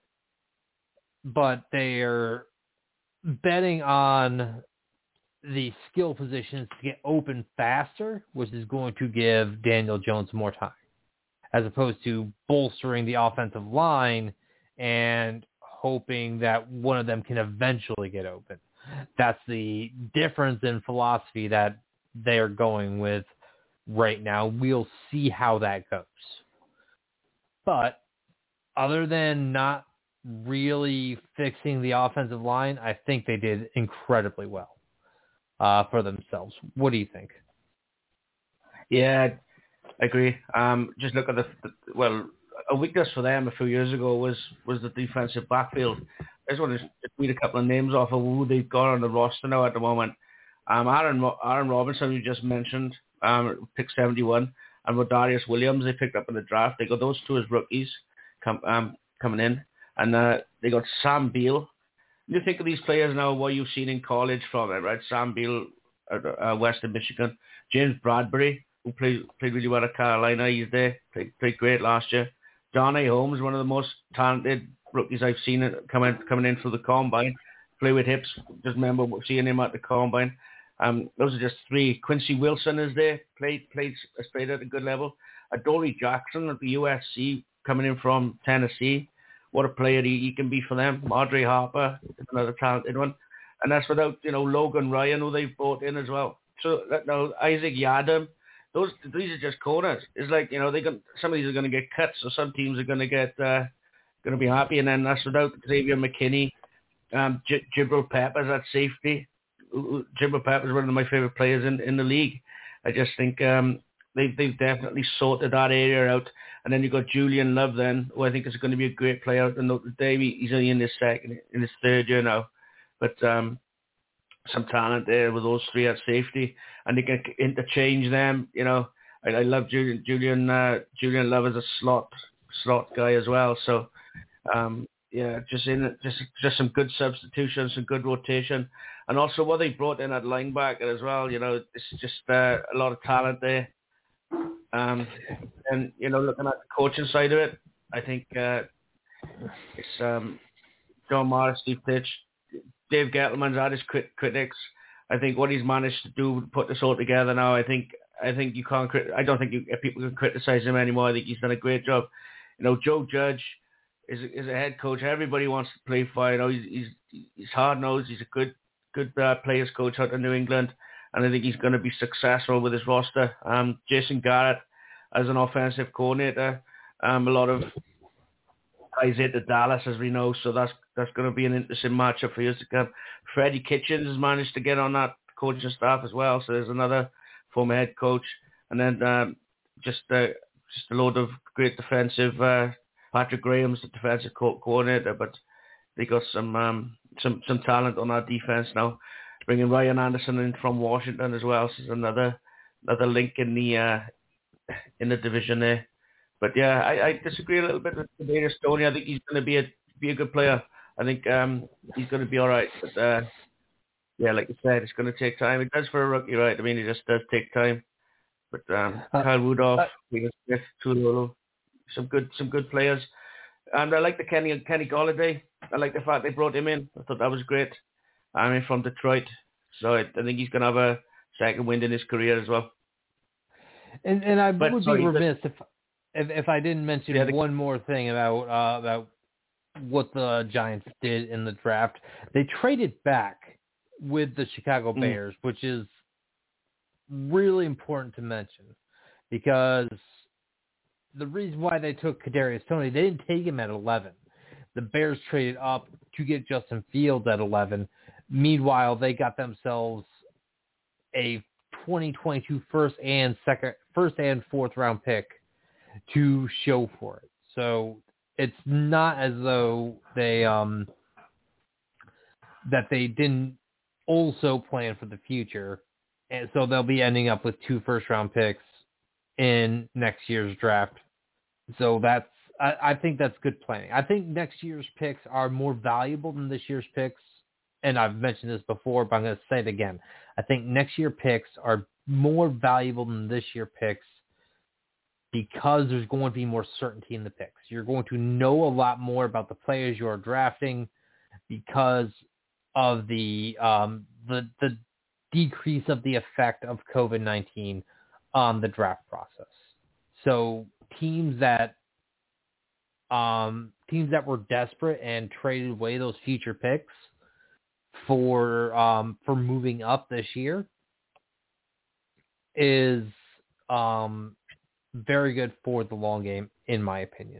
but they're betting on the skill positions to get open faster, which is going to give Daniel Jones more time, as opposed to bolstering the offensive line and hoping that one of them can eventually get open. That's the difference in philosophy that they are going with right now. We'll see how that goes. But other than not really fixing the offensive line, I think they did incredibly well uh, for themselves. What do you think? Yeah, I agree. Um, just look at the, the well, a weakness for them a few years ago was was the defensive backfield. I just want to read a couple of names off of who they've got on the roster now at the moment. Um, Aaron Aaron Robinson, you just mentioned, um, pick seventy-one, and with Darius Williams, they picked up in the draft. They got those two as rookies come, um, coming in, and uh, they got Sam Beal. You think of these players now, what you've seen in college from it, right? Sam Beal, uh, uh, Western Michigan, James Bradbury, who played played really well at Carolina. He's there. Played, played great last year. Darnay Holmes, one of the most talented rookies I've seen it coming coming in through the combine. Play with hips. Just remember seeing him at the combine. Um, those are just three. Quincy Wilson is there. Played played has played at a good level. Adoree Jackson at the U S C coming in from Tennessee. What a player he, he can be for them. Madre Harper, another talented one. And that's without, you know, Logan Ryan, who they've brought in as well. So, now, Isaac Yadam, those these are just corners. It's like, you know, they got, some of these are going to get cut, so some teams are going to get, uh, going to be happy. And then that's without Xavier McKinney, um, J- Jibril Peppers at safety. Jibril Peppers is one of my favorite players in, in the league. I just think um, they've, they've definitely sorted that area out. And then you've got Julian Love then, who I think is going to be a great player at Notre Dame. He's only in his second, in his third year now. But um, some talent there with those three at safety. And they can interchange them, you know. I, I love Julian Julian uh, Julian Love as a slot slot guy as well. So, um, yeah, just in just just some good substitutions, some good rotation. And also what they brought in at linebacker as well, you know, it's just uh, a lot of talent there. Um, and, you know, looking at the coaching side of it, I think uh, it's um, John Morris, Steve Pitch, Dave Gettleman's had his crit- critics. I think what he's managed to do, put this all together now, I think I think you can't. Crit- I don't think you, people can criticize him anymore. I think he's done a great job. You know, Joe Judge is is a head coach. Everybody wants to play for. You know, he's he's, he's hard nosed. He's a good good uh, players coach out in New England, and I think he's going to be successful with his roster. Um, Jason Garrett as an offensive coordinator. Um, a lot of guys into Dallas, as we know, so that's that's going to be an interesting matchup for years to come. Freddie Kitchens has managed to get on that coaching staff as well, so there's another former head coach, and then um, just uh, just a load of great defensive. Uh, Patrick Graham's the defensive co- coordinator, but they got some um, some some talent on our defense now. Bringing Ryan Anderson in from Washington as well, so there's another another link in the uh, in the division there. But yeah, I, I disagree a little bit with David Stoney. I think he's going to be a be a good player. I think um, he's going to be all right. But uh, yeah, like you said, it's going to take time. It does for a rookie, right? I mean, it just does take time. But um, uh, Kyle Rudolph, uh, Smith, Tulolo, some good some good players. And I like the Kenny Kenny Golladay. I like the fact they brought him in. I thought that was great. I mean, from Detroit, so I, I think he's going to have a second wind in his career as well. And and I but, would sorry, be remiss if. If, if I didn't mention yeah, the, one more thing about uh, about what the Giants did in the draft, they traded back with the Chicago Bears, mm. which is really important to mention because the reason why they took Kadarius Toney, they didn't take him at eleven. The Bears traded up to get Justin Fields at eleven. Meanwhile, they got themselves a twenty twenty-two first and second, first and fourth round pick to show for it. So it's not as though they um that they didn't also plan for the future. And so they'll be ending up with two first round picks in next year's draft. So that's I, I think that's good planning. I think next year's picks are more valuable than this year's picks. And I've mentioned this before, but I'm going to say it again. I think next year picks are more valuable than this year picks because there's going to be more certainty in the picks. You're going to know a lot more about the players you're drafting because of the um, the the decrease of the effect of COVID nineteen on the draft process. So teams that um, teams that were desperate and traded away those future picks for um, for moving up this year is um, very good for the long game, in my opinion.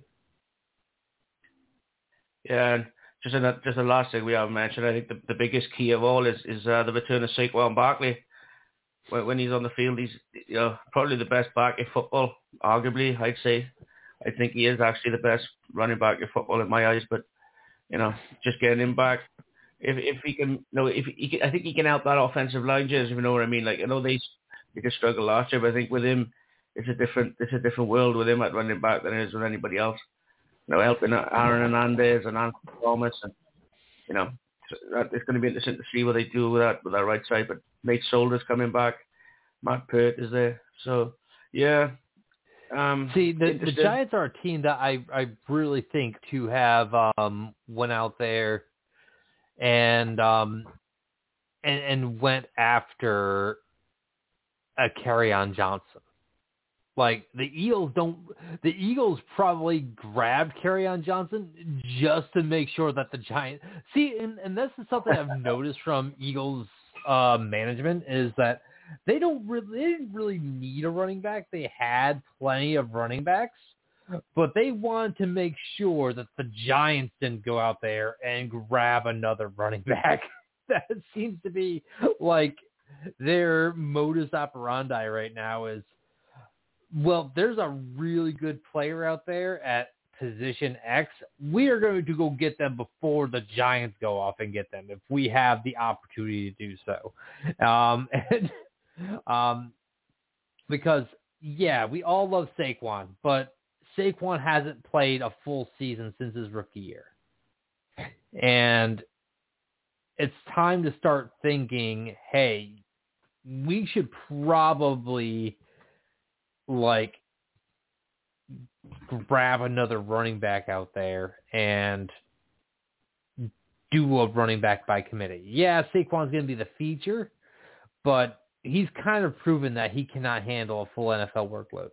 Yeah, and just in a, just the last thing we haven't mentioned, I think the, the biggest key of all is is uh, the return of Saquon Barkley. When, when he's on the field, he's you know probably the best back in football, arguably. I'd say, I think he is actually the best running back in football in my eyes. But you know, just getting him back, if if he can, you know, if he can, I think he can help that offensive line, just if you know what I mean. Like I know they they could struggle last year, but I think with him, it's a different it's a different world with him at running back than it is with anybody else. You know, helping Aaron Hernandez and Anthony Thomas, and you know, it's going to be interesting to see what they do with that with that right side. But Nate Solder's coming back, Matt Peart is there, so Yeah. Um, See, the, the Giants are a team that I, I really think to have um, went out there and um, and and went after a Kerryon Johnson. Like the Eagles don't. The Eagles probably grabbed Kerryon Johnson just to make sure that the Giants see, and, and this is something I've noticed from Eagles uh, management is that they don't really, they didn't really need a running back. They had plenty of running backs, but they wanted to make sure that the Giants didn't go out there and grab another running back. That seems to be like their modus operandi right now is, well, there's a really good player out there at position X. We are going to go get them before the Giants go off and get them if we have the opportunity to do so. Um, and Um, because yeah, we all love Saquon, but Saquon hasn't played a full season since his rookie year. And it's time to start thinking, hey, we should probably like grab another running back out there and do a running back by committee. Yeah, Saquon's going to be the feature, but he's kind of proven that he cannot handle a full N F L workload.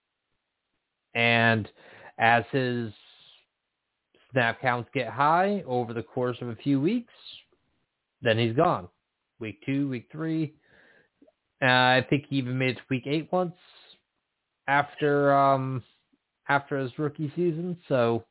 And as his snap counts get high over the course of a few weeks, then he's gone. Week two, week three. Uh, I think he even made it to week eight once after um, after his rookie season. So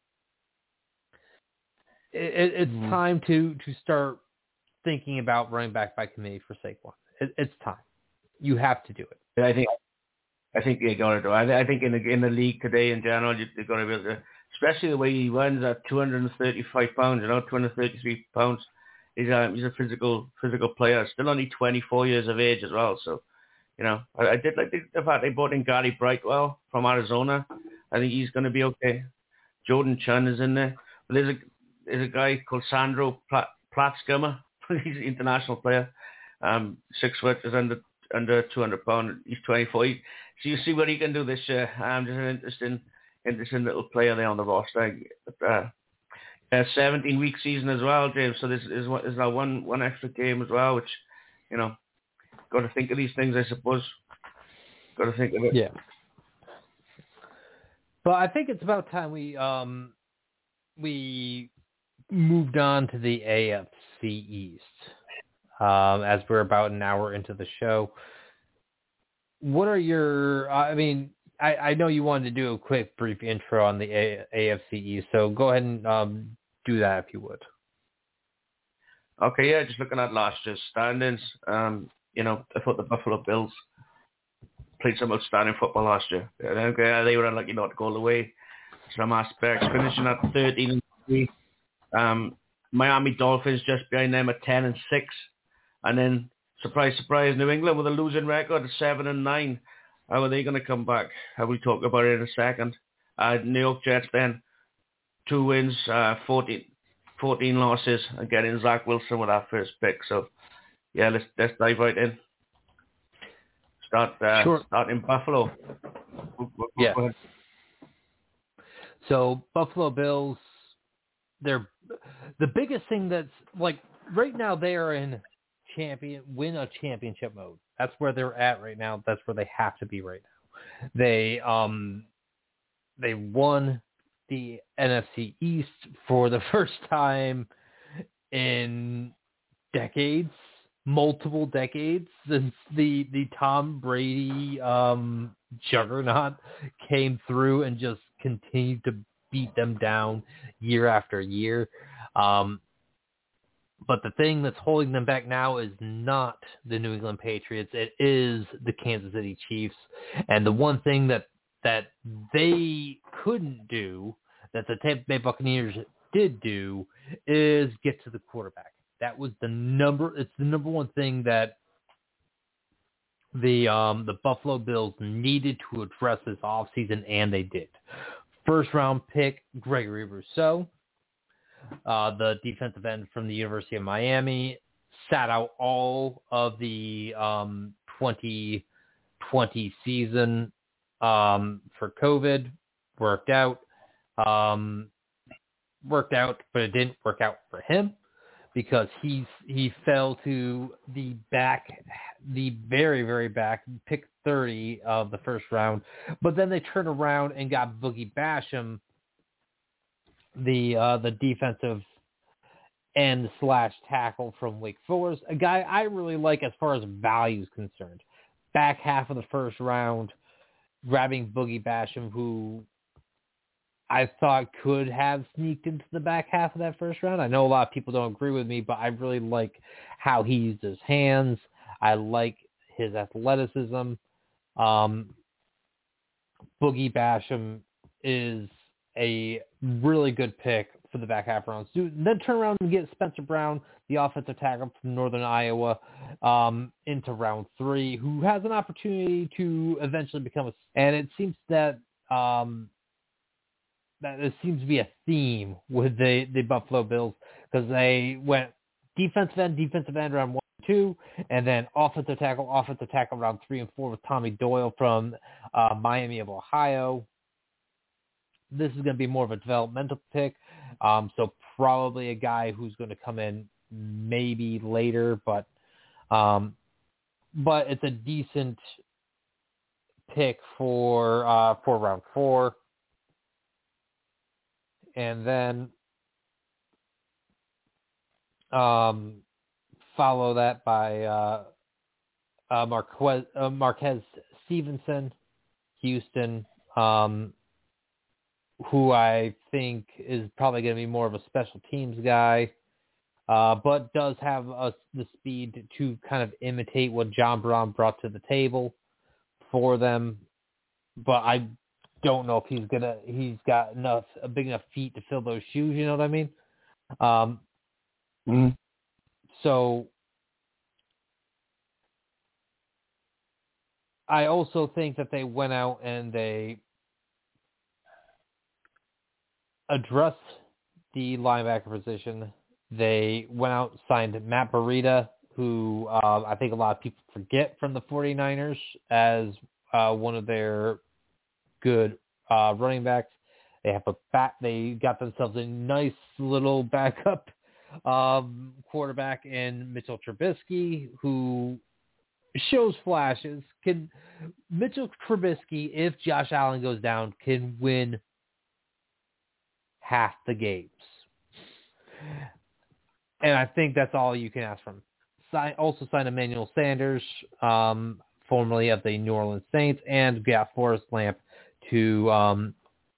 it, it's mm-hmm. time to, to start thinking about running back by committee for Saquon. It, it's time. You have to do it. I think I think you got to do it. I, I think in the in the league today in general, you, you've got to be able to, especially the way he runs at two hundred thirty-five pounds, you know, two hundred thirty-three pounds. He's a he's a physical physical player. Still only twenty-four years of age as well. So, you know, I, I did like the, the fact they brought in Gary Brightwell from Arizona. I think he's going to be okay. Jordan Chun is in there. But there's a there's a guy called Sandro Plat, Platzgummer. He's an international player. Um, six foot is under under two hundred pounds. He's twenty-four. He, so you see what he can do this year. I'm just an interesting, interesting little player there on the roster. But, uh, a seventeen week season as well, James. So this is what is now one one extra game as well, which, you know, got to think of these things, I suppose. Got to think of it. Yeah. But I think it's about time we um we moved on to the A F C East. Um, as we're about an hour into the show, what are your? I mean, I, I know you wanted to do a quick, brief intro on the a- AFC East, so go ahead and um, do that if you would. Okay, yeah, just looking at last year's standings. Um, you know, I thought the Buffalo Bills played some outstanding football last year. Okay, they were unlucky not to go all the way. Some aspects, finishing at thirteen and three. Um, Miami Dolphins just behind them at ten and six. And then, surprise, surprise, New England with a losing record of seven and nine. How are they going to come back? Have we talked about it in a second? Uh, New York Jets then, two wins, uh, fourteen, fourteen losses, and getting Zach Wilson with our first pick. So, yeah, let's let's dive right in. Start uh, sure. start in Buffalo. Go, go, yeah. Go ahead. So Buffalo Bills, they're the biggest thing that's like right now they are in champion win a championship mode. That's where they're at right now. That's where they have to be right now. They um they won the N F C East for the first time in decades, multiple decades since the the Tom Brady um juggernaut came through and just continued to beat them down year after year. Um But the thing that's holding them back now is not the New England Patriots. It is the Kansas City Chiefs. And the one thing that that they couldn't do, that the Tampa Bay Buccaneers did do, is get to the quarterback. That was the number. It's the number one thing that the um, the Buffalo Bills needed to address this offseason, and they did. First round pick, Gregory Rousseau. Uh, the defensive end from the University of Miami, sat out all of the um, twenty twenty season um, for COVID. Worked out. Um, worked out, but it didn't work out for him because he he fell to the back, the very, very back, pick thirty of the first round. But then they turned around and got Boogie Basham, the uh, the defensive end slash tackle from Wake Forest, a guy I really like as far as value is concerned. Back half of the first round, grabbing Boogie Basham, who I thought could have sneaked into the back half of that first round. I know a lot of people don't agree with me, but I really like how he used his hands. I like his athleticism. Um, Boogie Basham is a really good pick for the back half rounds. Then turn around and get Spencer Brown, the offensive tackle from Northern Iowa, um, into round three, who has an opportunity to eventually become a. And it seems that um, that there seems to be a theme with the, the Buffalo Bills because they went defensive end, defensive end round one and two, and then offensive tackle, offensive tackle round three and four with Tommy Doyle from uh, Miami of Ohio. This is going to be more of a developmental pick, um, so probably a guy who's going to come in maybe later, but um, but it's a decent pick for uh, for round four. And then um, follow that by uh, uh, Marquez, uh, Marquez Stevenson, Houston, um, who I think is probably going to be more of a special teams guy, uh, but does have a, the speed to kind of imitate what John Brown brought to the table for them. But I don't know if he's gonna he's got enough a big enough feet to fill those shoes, you know what I mean? Um mm-hmm. So I also think that they went out and they addressed the linebacker position. They went out and signed Matt Breida, who uh, I think a lot of people forget from the 49ers as uh, one of their good uh, running backs. They have a back. They got themselves a nice little backup um, quarterback in Mitchell Trubisky, who shows flashes. Can Mitchell Trubisky, if Josh Allen goes down, can win half the games? And I think that's all you can ask from. Sign, also signed Emmanuel Sanders, um, formerly of the New Orleans Saints, and got Forrest Lamp to um,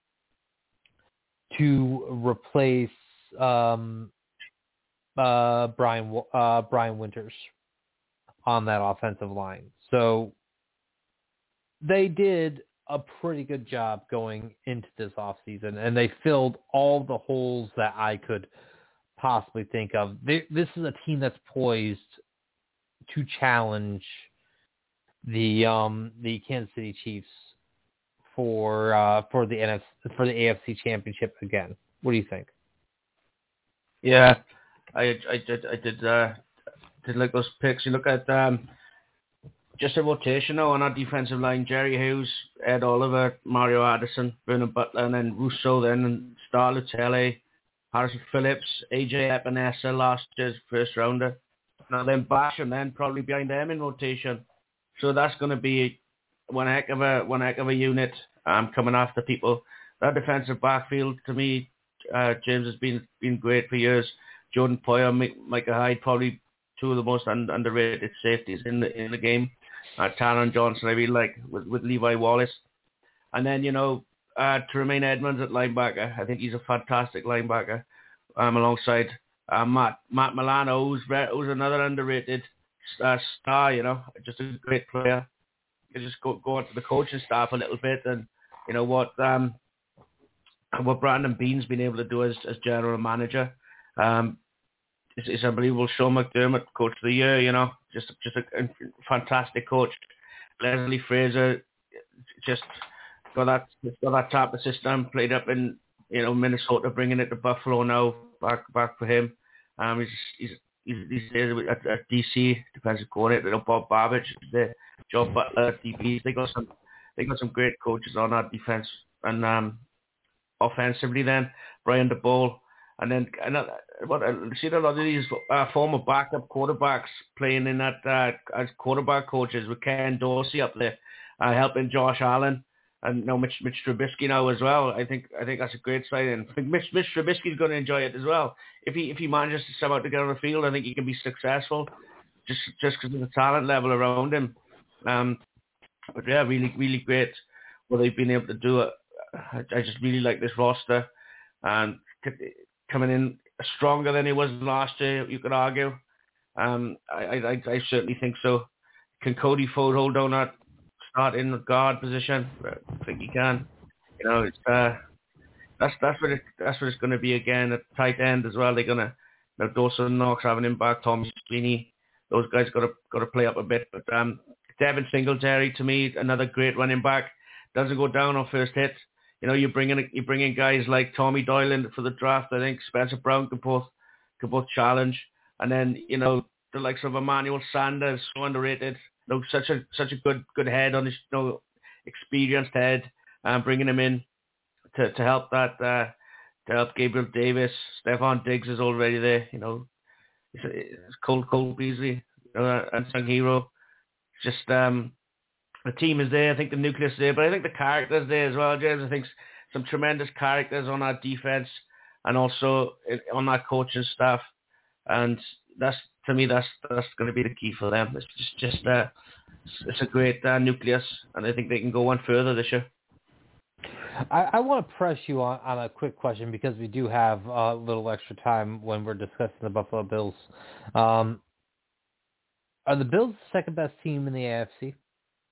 to replace um, uh, Brian uh, Brian Winters on that offensive line. So they did a pretty good job going into this offseason, and they filled all the holes that I could possibly think of. They, this is a team that's poised to challenge the um, the Kansas City Chiefs for uh, for the N F C, for the A F C Championship again. What do you think? Yeah, I I did I did uh, did like those picks. You look at um, just a rotation now on our defensive line: Jerry Hughes, Ed Oliver, Mario Addison, Vernon Butler, and then Russo, then and Star Lutele, Harrison Phillips, A J Epinesa last year's first rounder. Now then Basham then probably behind them in rotation. So that's going to be one heck of a one heck of a unit um, coming after people. That defensive backfield to me, uh, James, has been been great for years. Jordan Poyer, Mike, Micah Hyde, probably two of the most un, underrated safeties in the in the game. Uh, Taron Johnson, I really like with, with Levi Wallace, and then you know uh, Tremaine Edmonds at linebacker. I think he's a fantastic linebacker. Um, alongside uh, Matt Matt Milano, who's who's another underrated uh, star. You know, just a great player. You just go go into the coaching staff a little bit, and you know what um what Brandon Beane's been able to do as as general manager. Um, it's, it's unbelievable. Sean McDermott, coach of the year. You know, just just a, a fantastic coach. Leslie Fraser, just got that got that type of system. Played up in you know Minnesota, bringing it to Buffalo now. Back back for him. Um, he's he's these, these days at, at D C, defensive coordinator, you know, Bob Babich, the Joe Butler at D Bs. They got some, they got some great coaches on that defense and um, offensively. Then Brian DeBole, and then and uh, what I see a lot of these uh, former backup quarterbacks playing in that uh, as quarterback coaches with Ken Dorsey up there, uh, helping Josh Allen. And now Mitch, Mitch Trubisky now as well. I think I think that's a great sign. And I think Mitch, Mitch Trubisky is going to enjoy it as well. If he if he manages to somehow to get on the field, I think he can be successful, just just because of the talent level around him. Um, but yeah, really really great what they've been able to do. I, I just really like this roster, and coming in stronger than he was last year. You could argue. Um, I I, I certainly think so. Can Cody Ford hold down that start in the guard position? I think he can. You know, it's uh, that's that's what it, that's what it's going to be again at tight end as well. They're gonna, you know, Dawson Knox having him back, Tommy Sweeney, those guys got to got to play up a bit. But um, Devin Singletary to me, another great running back, doesn't go down on first hit. You know, you bring in you bring in guys like Tommy Doyle in for the draft. I think Spencer Brown could both could both challenge, and then you know the likes of Emmanuel Sanders, so underrated. No, such a such a good good head on his, you know, experienced head, um, bringing him in to, to help that uh, to help Gabriel Davis. Stephon Diggs is already there, you know. It's, it's Cole Cole Beasley, you know, unsung hero. Just um, the team is there. I think the nucleus is there, but I think the characters there as well, James. I think some tremendous characters on our defense and also on that coaching staff, and that's. To me, that's that's going to be the key for them. It's just, just uh, it's a great uh, nucleus, and I think they can go one further this year. I, I want to press you on, on a quick question because we do have a little extra time when we're discussing the Buffalo Bills. Um, are the Bills the second best team in the A F C?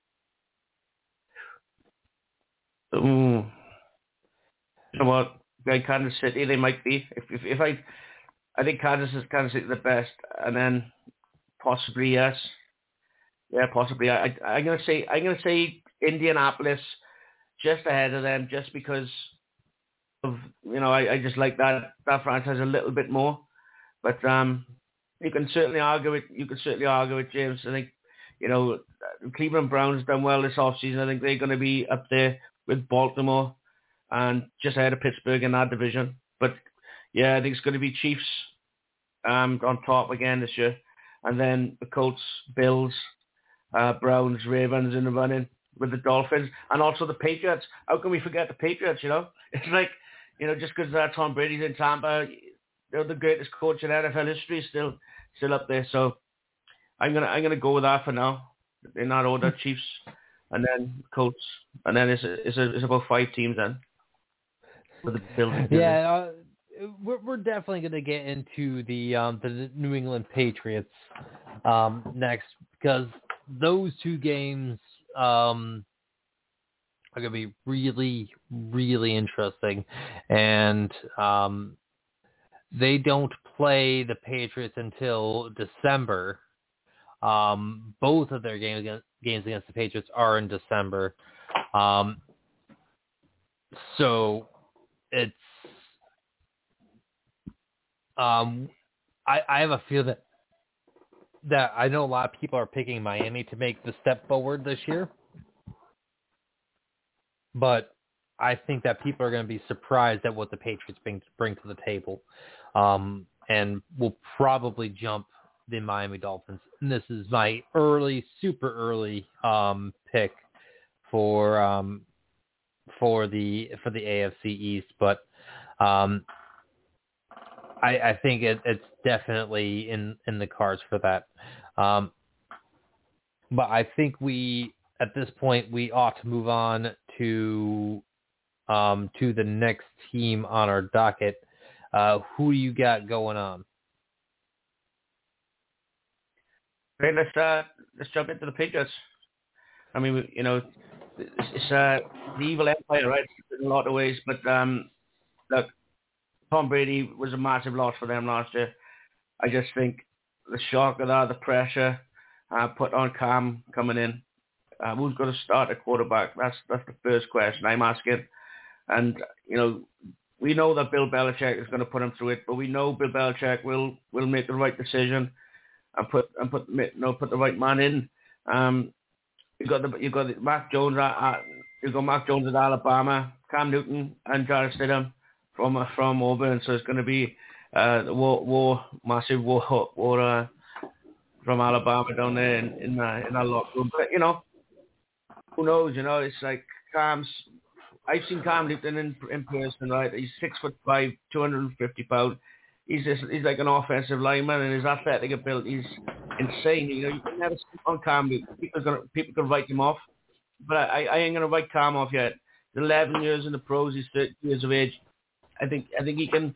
Ooh. You know what? Like Kansas City, they might be. If if, if I. I think Kansas is Kansas City the best, and then possibly yes, yeah, possibly. I, I I'm gonna say I'm gonna say Indianapolis just ahead of them, just because of you know I, I just like that that franchise a little bit more. But um, you can certainly argue it. You can certainly argue it, James. I think you know Cleveland Browns done well this offseason. I think they're going to be up there with Baltimore and just ahead of Pittsburgh in that division. But yeah, I think it's going to be Chiefs um, on top again this year. And then the Colts, Bills, uh, Browns, Ravens in the running with the Dolphins. And also the Patriots. How can we forget the Patriots, you know? It's like, you know, just because uh, Tom Brady's in Tampa, they're the greatest coach in N F L history, still still up there. So I'm going to I'm gonna go with that for now. In that order, Chiefs, and then Colts. And then it's, it's, a, it's about five teams then. With the Bills. Yeah, uh, We're, we're definitely going to get into the um, the New England Patriots um, next because those two games um, are going to be really, really interesting. And um, they don't play the Patriots until December. Um, both of their games against, games against the Patriots are in December. Um, so it's Um, I, I have a feel that that I know a lot of people are picking Miami to make the step forward this year, but I think that people are going to be surprised at what the Patriots bring, bring to the table, um, and will probably jump the Miami Dolphins. And this is my early, super early um, pick for um, for the for the A F C East, but. Um, I, I think it, it's definitely in, in the cards for that. Um, but I think we, at this point, we ought to move on to um, to the next team on our docket. Uh, who do you got going on? Great, let's, uh, let's jump into the Patriots. I mean, you know, it's, it's uh, the evil empire, right, in a lot of ways. But, um, look, Tom Brady was a massive loss for them last year. I just think the shock of that, the pressure, uh, put on Cam coming in. Uh, who's going to start at quarterback? That's that's the first question I'm asking. And, you know, we know that Bill Belichick is going to put him through it, but we know Bill Belichick will will make the right decision and put and put you know put the right man in. Um, you got the you got the Mac Jones at, at you got Mac Jones at Alabama, Cam Newton and Jarrett Stidham from uh, from Auburn, so it's going to be uh, war, war massive war war uh, from Alabama down there in in, uh, in our locker room. But you know, who knows? You know, it's like Cam's. I've seen Cam Newton in in person, right? He's six foot five, two hundred and fifty pounds. He's just, he's like an offensive lineman, and his athletic ability is insane. You know, you can never sleep on Cam Newton. People gonna people can write him off, but I, I ain't gonna write Cam off yet. He's eleven years in the pros. He's thirty years of age. I think I think he can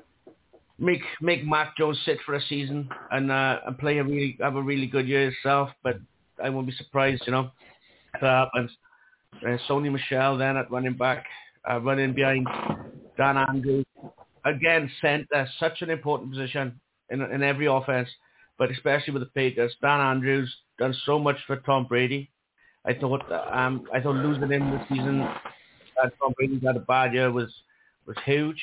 make make Mac Jones sit for a season and uh, and play a really have a really good year himself. But I won't be surprised, you know, if that happens. Uh, Sony Michel then at running back, uh, running behind Dan Andrews. Again, center, such an important position in in every offense, but especially with the Patriots. Dan Andrews done so much for Tom Brady. I thought um I thought losing him this season, uh, Tom Brady had a bad year, was was huge.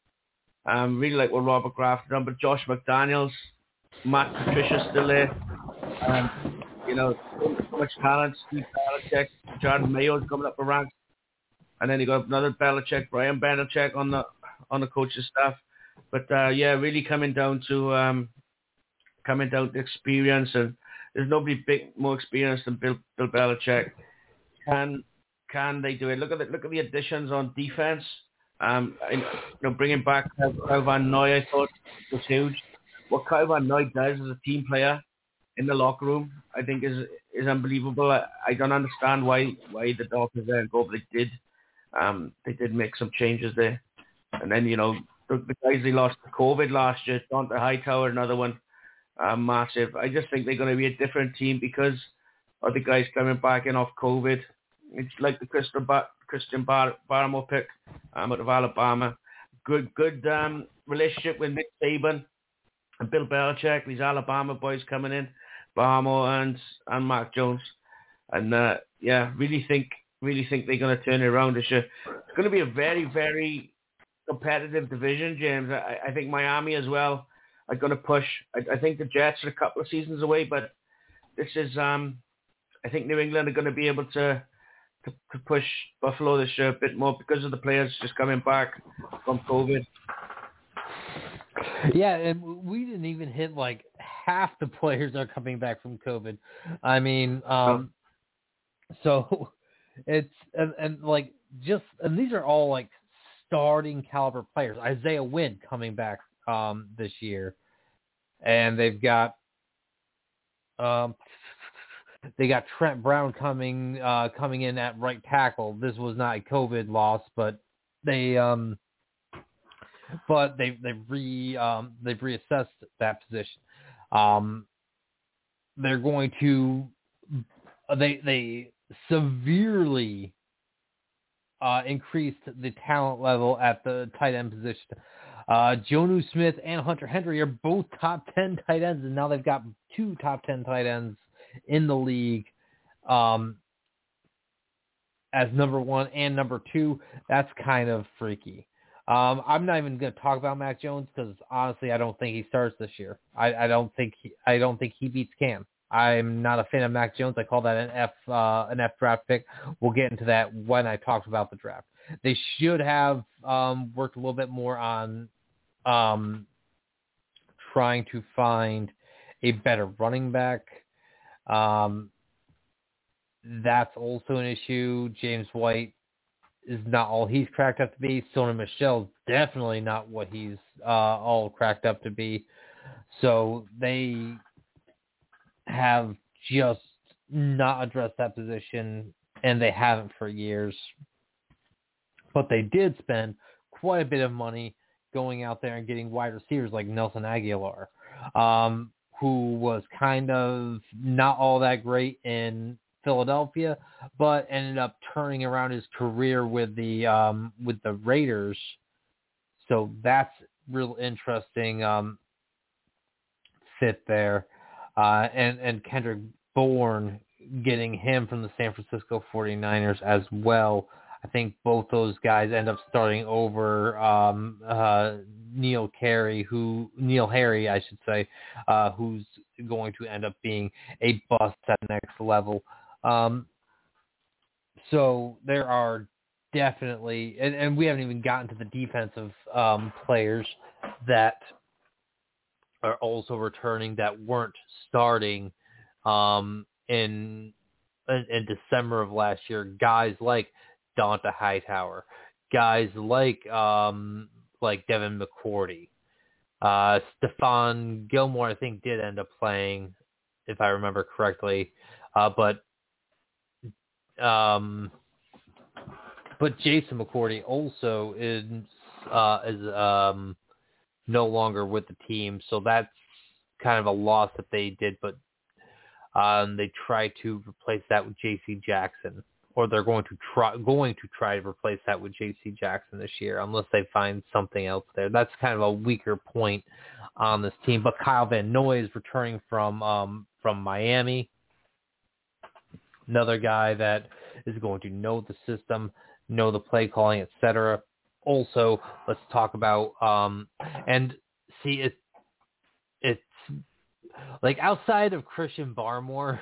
Um, really like what Robert Kraft done, but Josh McDaniels, Matt Patricia's still there. Um, You know, so much talent. Steve Belichick, Jordan Mayo's coming up the ranks, and then you got another Belichick, Brian Belichick on the on the coaching staff. But uh, yeah, really coming down to um, coming down to experience, and there's nobody big more experienced than Bill, Bill Belichick. Can can they do it? Look at the look at the additions on defense. Um, you know, bringing back Kyle Van Noy, I thought was huge. What Kyle Van Noy does as a team player in the locker room, I think is is unbelievable. I, I don't understand why why the Dolphins there go, but they did. Um, they did make some changes there, and then you know the, the guys they lost to COVID last year, Dante Hightower, another one, uh, massive. I just think they're going to be a different team because of the guys coming back in off COVID. It's like the Christian Bar- Christian Bar- Barmore pick um, out of Alabama. Good good um, relationship with Nick Saban and Bill Belichick. These Alabama boys coming in. Barmore and and Mac Jones, and uh, yeah, really think really think they're going to turn it around this year. It's going to be a very very competitive division, James. I, I think Miami as well are going to push. I, I think the Jets are a couple of seasons away, but this is um, I think New England are going to be able to, to to push Buffalo this year a bit more because of the players just coming back from COVID. Yeah, and we didn't even hit like half the players are coming back from COVID. I mean, um, so it's and, and like just and these are all like starting caliber players. Isaiah Wynn coming back um, this year, and they've got um, they got Trent Brown coming uh, coming in at right tackle. This was not a COVID loss, but they. Um, But they they re um, they've reassessed that position. Um, they're going to they they severely uh, increased the talent level at the tight end position. Uh, Jonnu Smith and Hunter Henry are both top ten tight ends, and now they've got two top ten tight ends in the league um, as number one and number two. That's kind of freaky. Um, I'm not even going to talk about Mac Jones because honestly, I don't think he starts this year. I, I don't think he, I don't think he beats Cam. I'm not a fan of Mac Jones. I call that an F uh, an F draft pick. We'll get into that when I talk about the draft. They should have um, worked a little bit more on um, trying to find a better running back. Um, that's also an issue. James White is not all he's cracked up to be. Sony Michel's definitely not what he's uh, all cracked up to be. So they have just not addressed that position, and they haven't for years. But they did spend quite a bit of money going out there and getting wide receivers like Nelson Aguilar, um, who was kind of not all that great in Philadelphia, but ended up turning around his career with the um, with the Raiders. So that's real interesting um, fit there. Uh, and, and Kendrick Bourne, getting him from the San Francisco forty-niners as well. I think both those guys end up starting over um, uh, Neil Carey, who Neil Harry, I should say, uh, who's going to end up being a bust at the next level. Um, so there are definitely, and, and we haven't even gotten to the defensive um, players that are also returning that weren't starting um, in, in in December of last year. Guys like Donta Hightower, guys like um, like Devin McCourty, uh, Stephon Gilmore, I think did end up playing, if I remember correctly, uh, but um, but Jason McCourty also is uh, is um, no longer with the team, so that's kind of a loss that they did. But um, they try to replace that with J C Jackson. Or they're going to try going to try to replace that with J C Jackson this year, unless they find something else there. That's kind of a weaker point on this team. But Kyle Van Noy is returning from um, from Miami, another guy that is going to know the system, know the play calling, et cetera. Also, let's talk about um, and see it. It's like outside of Christian Barmore,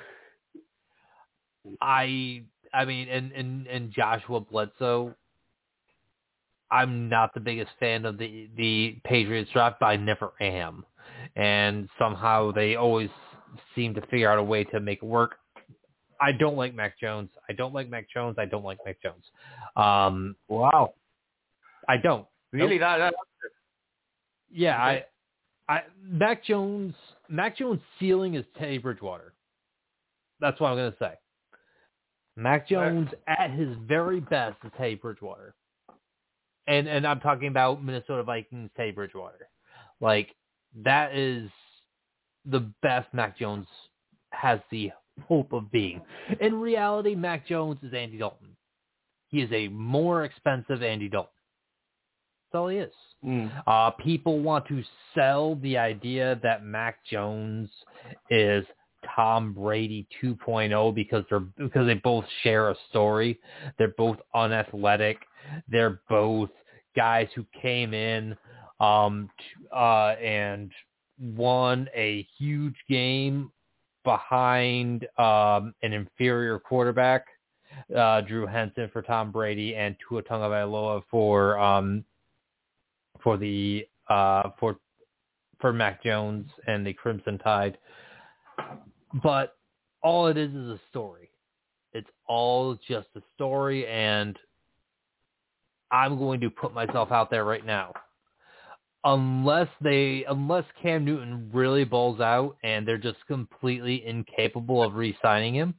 I. I mean, and, and, and Joshua Bledsoe, I'm not the biggest fan of the, the Patriots draft, but I never am. And somehow they always seem to figure out a way to make it work. I don't like Mac Jones. I don't like Mac Jones. I don't like Mac Jones. Um, wow. I don't. Really? Nope. That, that, yeah, okay. I, I, Mac Jones, Mac Jones' ceiling is Teddy Bridgewater. That's what I'm going to say. Mac Jones at his very best is Teddy Bridgewater. And and I'm talking about Minnesota Vikings Teddy Bridgewater. Like, that is the best Mac Jones has the hope of being. In reality, Mac Jones is Andy Dalton. He is a more expensive Andy Dalton. That's all he is. Mm. Uh, people want to sell the idea that Mac Jones is Tom Brady two point oh because they're because they both share a story. They're both unathletic. They're both guys who came in um, uh, and won a huge game behind um, an inferior quarterback, uh, Drew Henson for Tom Brady and Tua Tagovailoa for um, for the uh, for for Mac Jones and the Crimson Tide. But all it is is a story. It's all just a story, and I'm going to put myself out there right now. Unless they, unless Cam Newton really balls out and they're just completely incapable of re-signing him,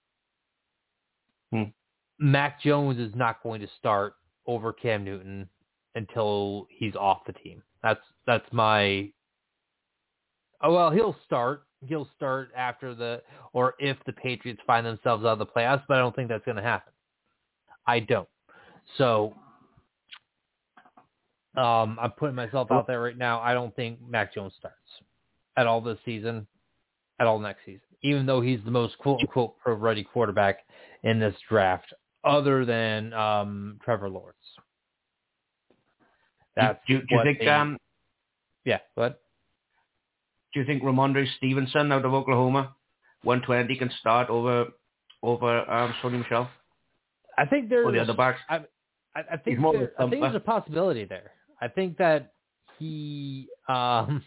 hmm. Mac Jones is not going to start over Cam Newton until he's off the team. That's that's my. Oh well, he'll start. He'll start after the, or if the Patriots find themselves out of the playoffs, but I don't think that's going to happen. I don't. So um, I'm putting myself out there right now. I don't think Mac Jones starts at all this season, at all next season, even though he's the most quote-unquote pro-ready quarterback in this draft, other than um, Trevor Lawrence. That's do, do, do you think? They, um, yeah, what? Do you think Ramondre Stevenson out of Oklahoma, one twenty, can start over over um, Sony Michel? I think there's or the other backs. I, I, I think there, I think there's a possibility there. I think that he. Um,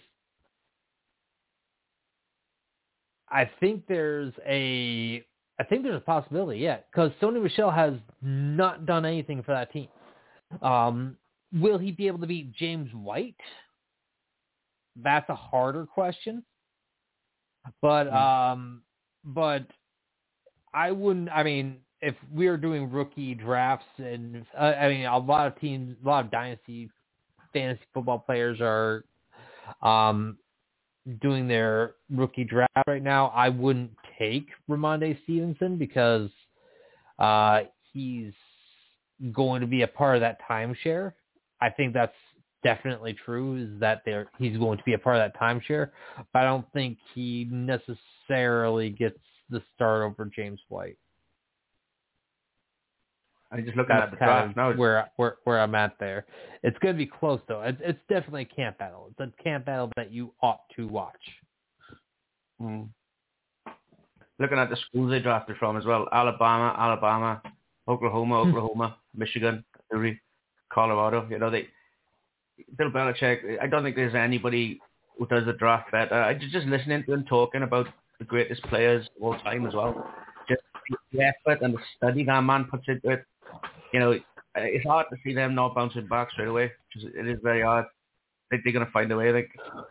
I think there's a. I think there's a possibility, yeah, because Sony Michel has not done anything for that team. Um, will he be able to beat James White? That's a harder question, but um, but I wouldn't. I mean, if we were doing rookie drafts, and uh, I mean, a lot of teams, a lot of dynasty fantasy football players are um, doing their rookie draft right now. I wouldn't take Ramondre Stevenson because uh, he's going to be a part of that timeshare. I think that's definitely true, is that there he's going to be a part of that timeshare, but I don't think he necessarily gets the start over James White. I'm just looking That's at the kind draft of now. where where where I'm at there. It's going to be close though. It's, it's definitely a camp battle. It's a camp battle that you ought to watch. Mm. Looking at the schools they drafted from as well: Alabama, Alabama, Oklahoma, Oklahoma, Michigan, Missouri, Colorado. You know, they Bill Belichick. I don't think there's anybody who does the draft better. I just just listening to him talking about the greatest players of all time as well. Just the effort and the study that man puts into it. You know, it's hard to see them not bouncing back straight away. It is very hard. I think they're going to find a way. I think.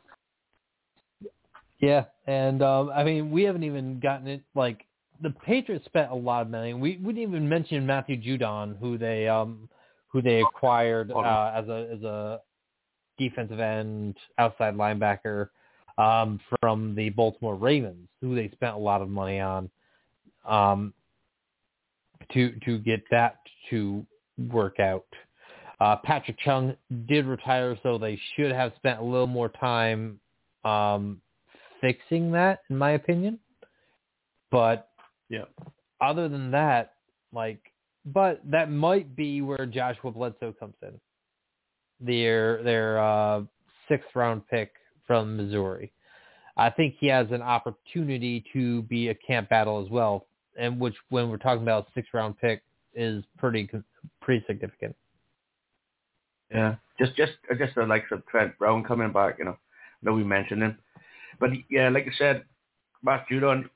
Yeah, and um, I mean, we haven't even gotten it. Like the Patriots spent a lot of money. We we didn't even mention Matthew Judon, who they um who they acquired uh, as a as a defensive end, outside linebacker um, from the Baltimore Ravens, who they spent a lot of money on um, to to get that to work out. Uh, Patrick Chung did retire, so they should have spent a little more time um, fixing that, in my opinion. But yeah, other than that, like, but that might be where Joshua Bledsoe comes in. Their their uh, sixth round pick from Missouri. I think he has an opportunity to be a camp battle as well, and which, when we're talking about a sixth round pick, is pretty pretty significant. Yeah, just just just the likes of Trent Brown coming back. You know, I know we mentioned him, but yeah, like I said, Matt Judon,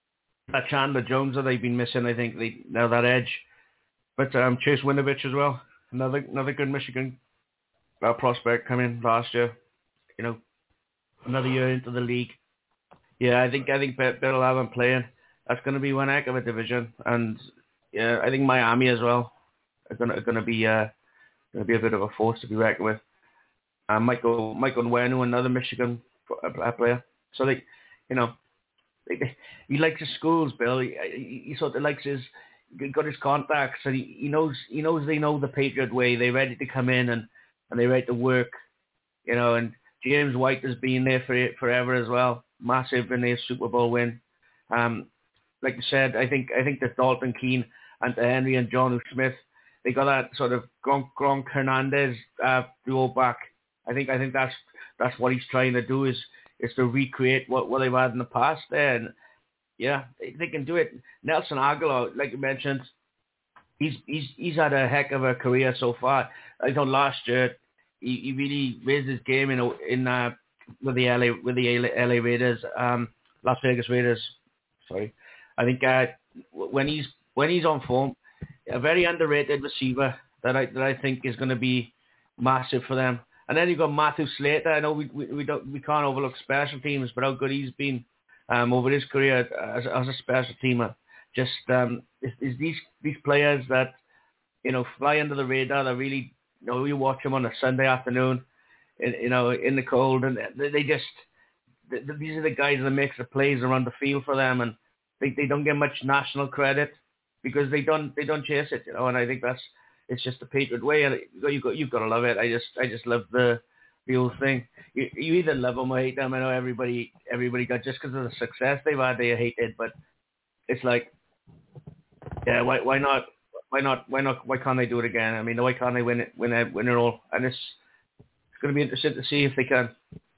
that Chandler Jones that they've been missing. I think they now that edge, but um, Chase Winovich as well, another another good Michigan uh, prospect coming last year. You know, another year into the league. Yeah, I think I think Bill will have him playing. That's going to be one heck of a division, and yeah, I think Miami as well are going to are going to be uh, going to be a bit of a force to be reckoned with. Uh, Michael Michael Nwenu, another Michigan player. So they, you know, they, he likes his schools, Bill. He, he, he sort of likes his he got his contacts, and he, he knows he knows they know the Patriot way. They're ready to come in and, and they're ready to work, you know. And James White has been there for forever as well. Massive in their Super Bowl win. Um, like you said, I think I think that Dalton Keene and Henry and John Smith, they got that sort of Gronk, Gronk Hernandez uh, duo back. I think I think that's that's what he's trying to do is is to recreate what, what they've had in the past there. And yeah, they, they can do it. Nelson Aguilar, like you mentioned, he's he's he's had a heck of a career so far. I thought last year he, he really raised his game in in uh, with the L A with the L A Raiders, um, Las Vegas Raiders. Sorry, I think uh, when he's when he's on form, a very underrated receiver that I that I think is going to be massive for them. And then you've got Matthew Slater. I know we we, we don't we can't overlook special teams, but how good he's been um, over his career as, as a special teamer. Just um, is, is these these players that you know fly under the radar. That really you know you watch them on a Sunday afternoon, in, you know in the cold, and they, they just they, these are the guys that makes the plays around the field for them, and they they don't get much national credit because they don't they don't chase it, you know. And I think that's it's just the Patriot way, and you got you've got to love it. I just I just love the the old thing. You, you either love them or hate them. I know everybody everybody got just because of the success they've had, they hate it, but it's like, yeah, why why not why not why not why can't they do it again? I mean, why can't they win it win it win it all? And it's it's going to be interesting to see if they can.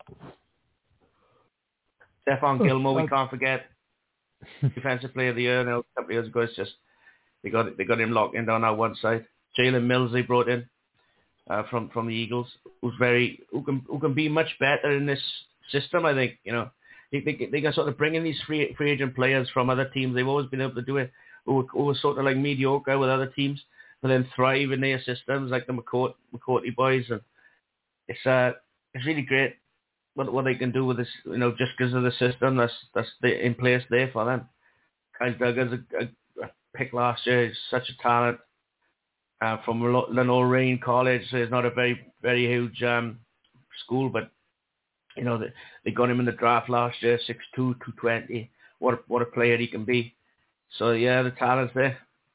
Stephon Gilmore, we can't forget, defensive player of the year. Now, a couple of years ago, it's just they got they got him locked in on our one side. Jalen Mills they brought in uh, from from the Eagles, who's very who can who can be much better in this system. I think you know they they, they can sort of bring in these free free agent players from other teams. They've always been able to do it. Who, who were sort of like mediocre with other teams, but then thrive in their systems, like the McCourt McCourty boys, and it's uh it's really great what what they can do with this. You know, just because of the system that's that's in place there for them. Kyle Duggar's a, a, a pick last year. He's such a talent. Uh, from Lenoir College, so it's not a very, very huge um, school, but you know they, they got him in the draft last year, six two, two twenty. What a, what a player he can be. So yeah, the talent's there.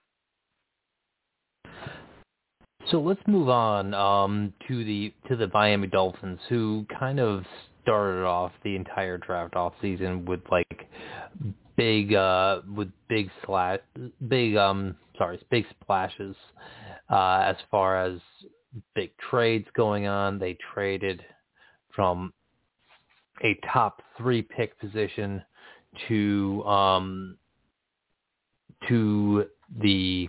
So let's move on um, to the to the Miami Dolphins, who kind of started off the entire draft off season with like big uh, with big slat, big um. sorry, big splashes uh, as far as big trades going on. They traded from a top three pick position to um, to the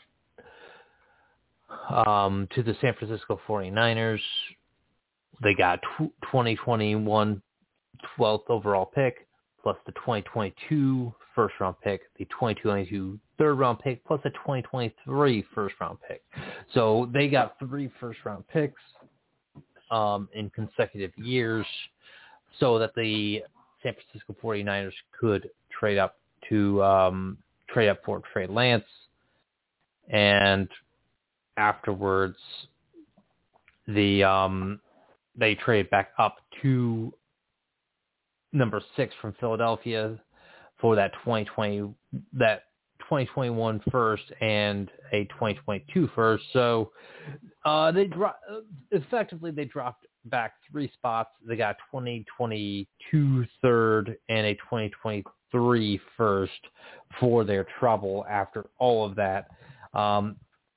um, to the San Francisco forty-niners. They got twenty twenty-one twelfth overall pick, plus the twenty twenty-two first round pick, the twenty twenty-two third round pick, plus the twenty twenty-three first round pick. So they got three first round picks um, in consecutive years, so that the San Francisco forty-niners could trade up to um, trade up for Trey Lance, and afterwards the um, they trade back up to number six from Philadelphia for that twenty twenty that twenty twenty-one first and a twenty twenty-two first. So uh, they dro- effectively they dropped back three spots. They got twenty twenty-two third and a twenty twenty-three first for their trouble after all of that. Um,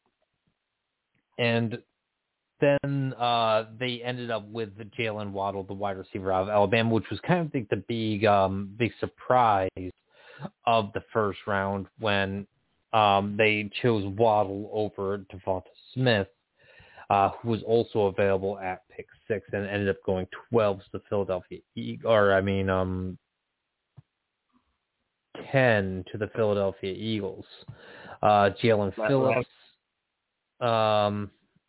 and then uh, they ended up with Jalen Waddle, the wide receiver out of Alabama, which was kind of the, the big um, big surprise of the first round when um, they chose Waddle over Devonta Smith, uh, who was also available at pick six and ended up going twelve to the Philadelphia Eagles, or I mean um, ten to the Philadelphia Eagles. Uh, Jalen Phillips. Um,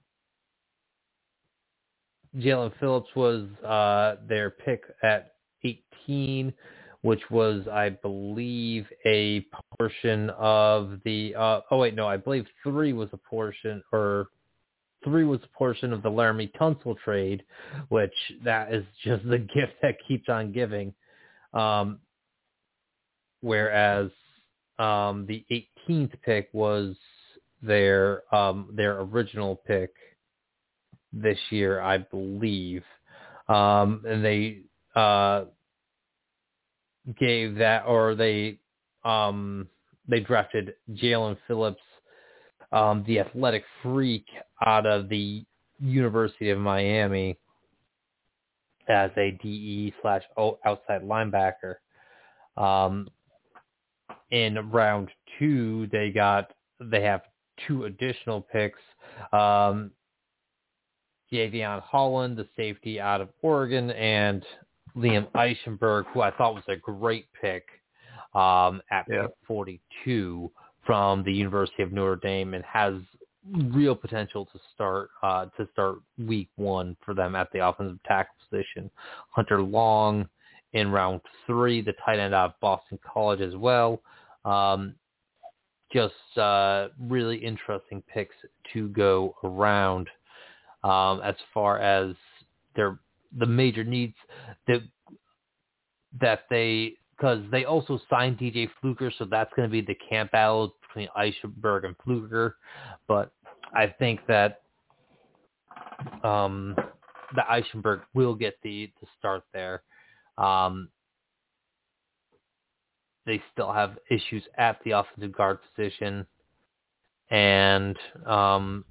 Jalen Phillips was uh, their pick at eighteen, which was, I believe, a portion of the. Uh, oh wait, no, I believe three was a portion, or three was a portion of the Laramie Tunsil trade, which that is just the gift that keeps on giving. Um, whereas um, the eighteenth pick was their um, their original pick this year, I believe, um, and they uh, gave that, or they um, they drafted Jalen Phillips, um, the athletic freak out of the University of Miami, as a D E slash outside linebacker. Um, in round two, they got they have two additional picks. Um, Javion Holland, the safety out of Oregon, and Liam Eichenberg, who I thought was a great pick um, at yeah. pick forty-two from the University of Notre Dame, and has real potential to start uh, to start week one for them at the offensive tackle position. Hunter Long in round three, the tight end out of Boston College as well. Um, just uh, really interesting picks to go around. Um, as far as their the major needs that that they, because they also signed D J Fluker, so that's going to be the camp battle between Eichenberg and Fluker. But I think that um, the Eichenberg will get the, the start there. Um, they still have issues at the offensive guard position, and um,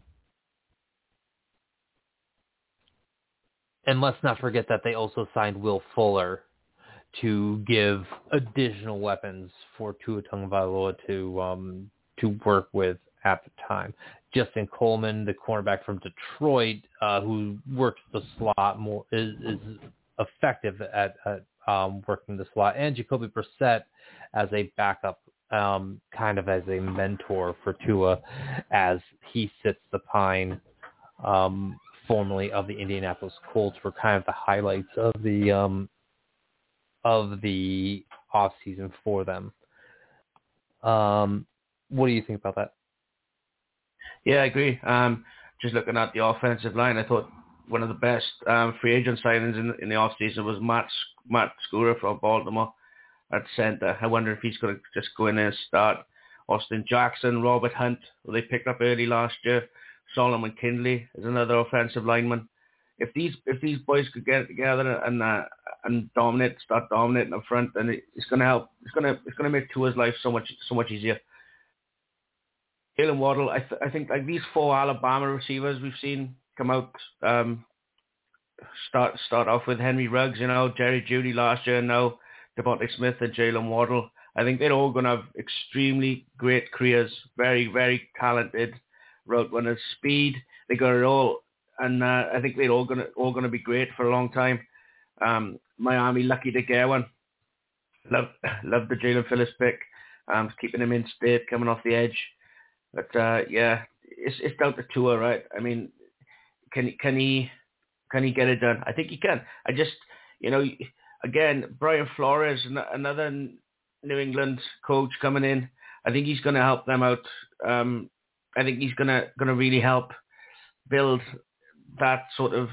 And let's not forget that they also signed Will Fuller to give additional weapons for Tua Tagovailoa to um, to work with at the time. Justin Coleman, the cornerback from Detroit, uh, who works the slot more, is, is effective at, at um, working the slot, and Jacoby Brissett as a backup, um, kind of as a mentor for Tua as he sits the pine. Um, formerly of the Indianapolis Colts, were kind of the highlights of the um, of the off season for them. Um, what do you think about that? Yeah, I agree. Um, just looking at the offensive line, I thought one of the best um, free agent signings in, in the off season was Matt Matt Skura from Baltimore at center. I wonder if he's going to just go in there and start. Austin Jackson, Robert Hunt, who they picked up early last year. Solomon Kindley is another offensive lineman. If these if these boys could get together and uh, and dominate, start dominating up front, then it, it's going to help. It's going to it's going to make Tua's life so much so much easier. Jalen Waddle. I, th- I think like these four Alabama receivers we've seen come out. Um, start start off with Henry Ruggs, you know, Jerry Jeudy last year, and now Devontae Smith and Jalen Waddle. I think they're all going to have extremely great careers. Very, very talented route runners. Speed, they got it all, and uh, I think they're all going to all going to be great for a long time. Um, Miami, lucky to get one. Love, love the Jalen Phillips pick. Um, keeping him in state, coming off the edge. But uh, yeah, it's it's down to Tua, right? I mean, can can he can he get it done? I think he can. I just, you know, again, Brian Flores, another New England coach coming in. I think he's going to help them out. Um, I think he's going to going to really help build that sort of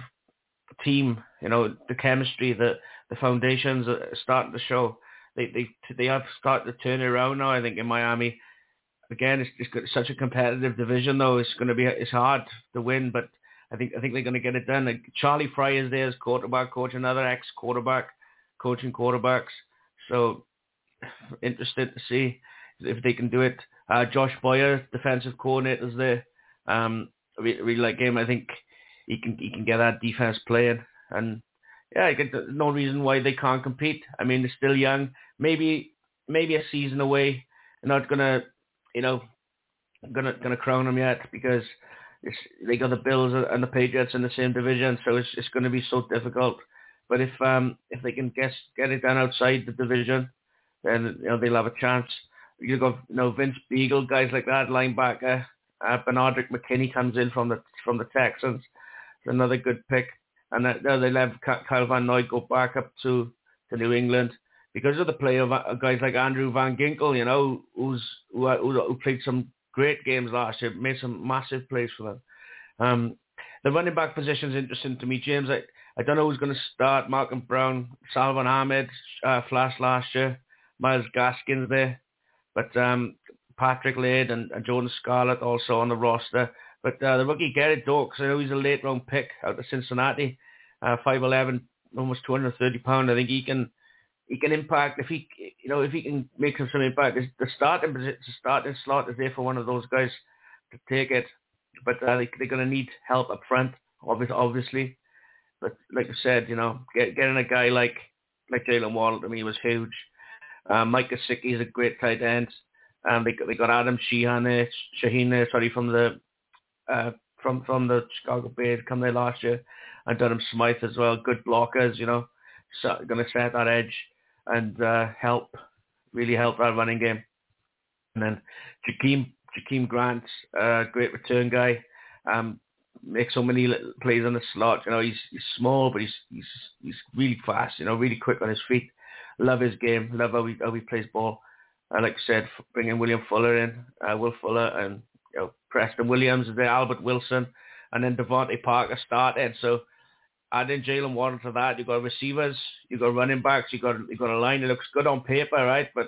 team. You know, the chemistry, the the foundations are starting to show. They they they have started to turn it around now. I think in Miami. Again, it's just got such a competitive division, though. It's going to be it's hard to win, but I think I think they're going to get it done. Like Charlie Fry is there as quarterback coach, another ex-quarterback coaching quarterbacks. So interested to see if they can do it. Uh, Josh Boyer, defensive coordinator, is there. Um, I really, really like him. I think he can he can get that defense playing, and yeah, I get no reason why they can't compete. I mean, they're still young. Maybe maybe a season away. They're not gonna. You know, gonna gonna crown them yet because it's, they got the Bills and the Patriots in the same division, so it's it's going to be so difficult. But if um if they can get get it done outside the division, then you know they'll have a chance. You got you know Vince Beagle, guys like that, linebacker. Uh, Benardrick McKinney comes in from the from the Texans, it's another good pick. And that, they'll have Kyle Van Noy go back up to, to New England. Because of the play of guys like Andrew Van Ginkel, you know, who's who, who played some great games last year, made some massive plays for them. Um, the running back position is interesting to me, James. I, I don't know who's going to start. Malcolm Brown, Salvon Ahmed, uh, flashed last year. Myles Gaskins there. But um, Patrick Laird and, and Jordan Scarlett also on the roster. But uh, the rookie Garrett Dorks, I know he's a late round pick out of Cincinnati, uh, five eleven, almost two hundred thirty pounds. I think he can... He can impact if he, you know, if he can make some sort of impact. The starting, the starting slot is there for one of those guys to take it, but uh, they, they're going to need help up front, obviously. But like I said, you know, get, getting a guy like like Jalen Waddle to me was huge. Uh, Mike Gesicki is a great tight end. Um, they they got Adam Sheehan there, Shaheen there, sorry, from the uh, from from the Chicago Bears, come there last year, and Durham Smythe as well. Good blockers, you know, so, going to set that edge. And uh, help, really help that running game. And then Jakeem, Jakeem Grant, uh, great return guy. Um, makes so many little plays on the slot. You know, he's he's small, but he's he's he's really fast. You know, really quick on his feet. Love his game. Love how he how he plays ball. Uh, like I said, bringing William Fuller in, uh, Will Fuller, and you know Preston Williams is there, Albert Wilson, and then Devontae Parker started. So. Adding Jalen Waddle to that, you got receivers, you got running backs, you got you got a line that looks good on paper, right? But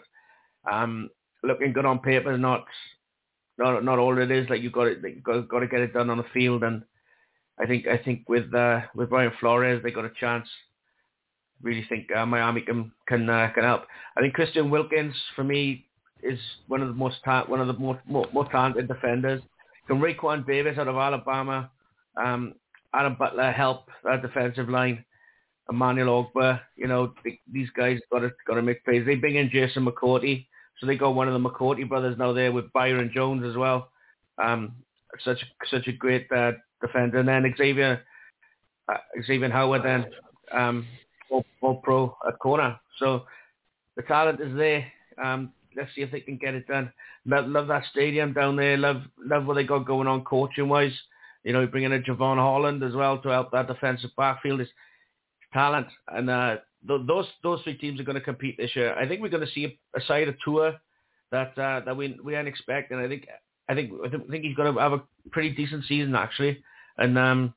um, looking good on paper is not not not all it is. Like you got it, you got got to get it done on the field. And I think I think with uh, with Brian Flores, they got a chance. Really think uh, Miami can can uh, can help. I think Christian Wilkins for me is one of the most ta- one of the most more, more talented defenders. Can Raekwon Davis out of Alabama. Um, Adam Butler help that defensive line. Emmanuel Ogba, you know, these guys got to got to make plays. They bring in Jason McCourty, so they got one of the McCourty brothers now there with Byron Jones as well. Um, such such a great uh, defender. And then Xavier uh, Xavier Howard then um, all, all pro at corner. So the talent is there. Um, let's see if they can get it done. Love, love that stadium down there. Love love what they got going on coaching wise. You know, bringing in Javon Holland as well to help that defensive backfield is talent. And uh, th- those those three teams are going to compete this year. I think we're going to see a, a side of Tua that uh, that we we didn't expect. And I think I think I think he's going to have a pretty decent season actually. And um,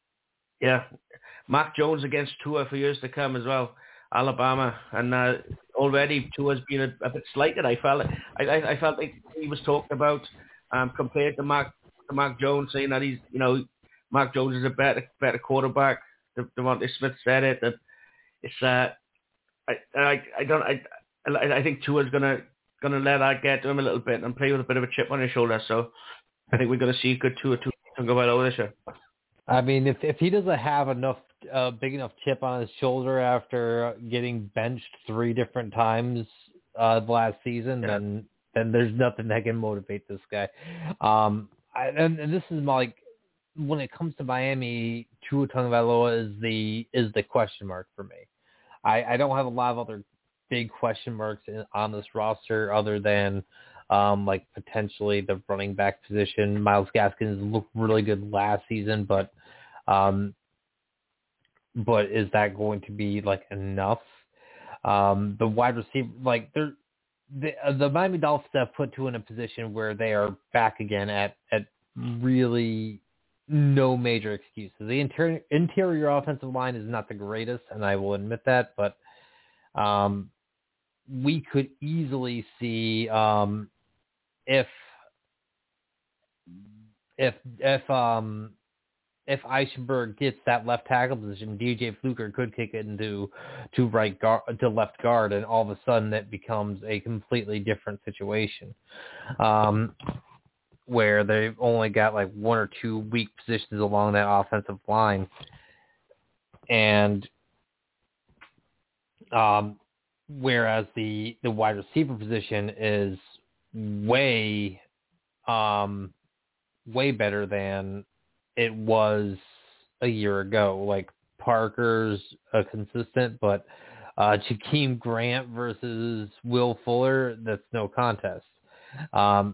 yeah, Mac Jones against Tua for years to come as well. Alabama, and uh, already Tua's been a, a bit slighted. I felt I, I I felt like he was talked about um, compared to Mac. Mark Jones saying that he's, you know, Mark Jones is a better better quarterback. Devontae Smith said it. That it's uh, I I I don't I I think Tua's gonna going to let that get to him a little bit and play with a bit of a chip on his shoulder. So I think we're going to see a good two or two Tagovailoa this year. I mean, if if he doesn't have enough, uh, big enough chip on his shoulder after getting benched three different times uh, last season, yeah. then then there's nothing that can motivate this guy. Um, I, and, and this is like, when it comes to Miami, Tua Tagovailoa is the is the question mark for me. I, I don't have a lot of other big question marks in, on this roster other than um, like potentially the running back position. Myles Gaskins looked really good last season, but um, but is that going to be like enough? Um, the wide receiver, like they're the, the Miami Dolphins have put Tua in a position where they are back again at at really no major excuses. The interior, interior offensive line is not the greatest, and I will admit that, but um, we could easily see um, if if if um, if Eichenberg gets that left tackle position, D J Fluker could kick it into to right guard to left guard, and all of a sudden it becomes a completely different situation. Um, where they've only got like one or two weak positions along that offensive line. And um, whereas the, the wide receiver position is way, um, way better than it was a year ago. Like Parker's a consistent, but uh, Jakeem Grant versus Will Fuller, that's no contest. Um,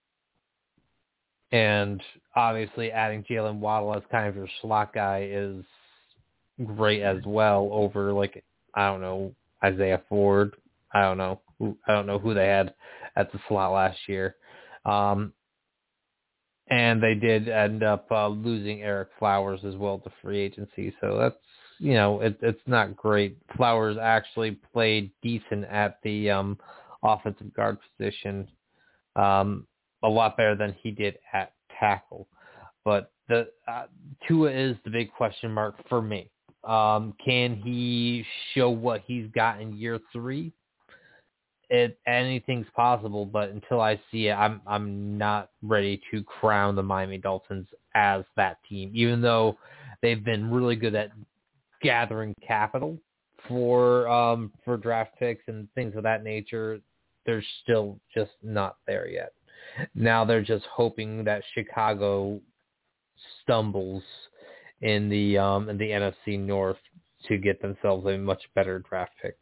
And obviously adding Jalen Waddle as kind of your slot guy is great as well over, like, I don't know, Isaiah Ford. I don't know. Who, I don't know who they had at the slot last year. Um, and they did end up uh, losing Eric Flowers as well to free agency. So that's, you know, it, it's not great. Flowers actually played decent at the um, offensive guard position. Um a lot better than he did at tackle. But the uh, Tua is the big question mark for me. Um, can he show what he's got in year three? It, anything's possible, but until I see it, I'm I'm not ready to crown the Miami Dolphins as that team, even though they've been really good at gathering capital for um, for draft picks and things of that nature. They're still just not there yet. Now they're just hoping that Chicago stumbles in the um, in the N F C North to get themselves a much better draft pick.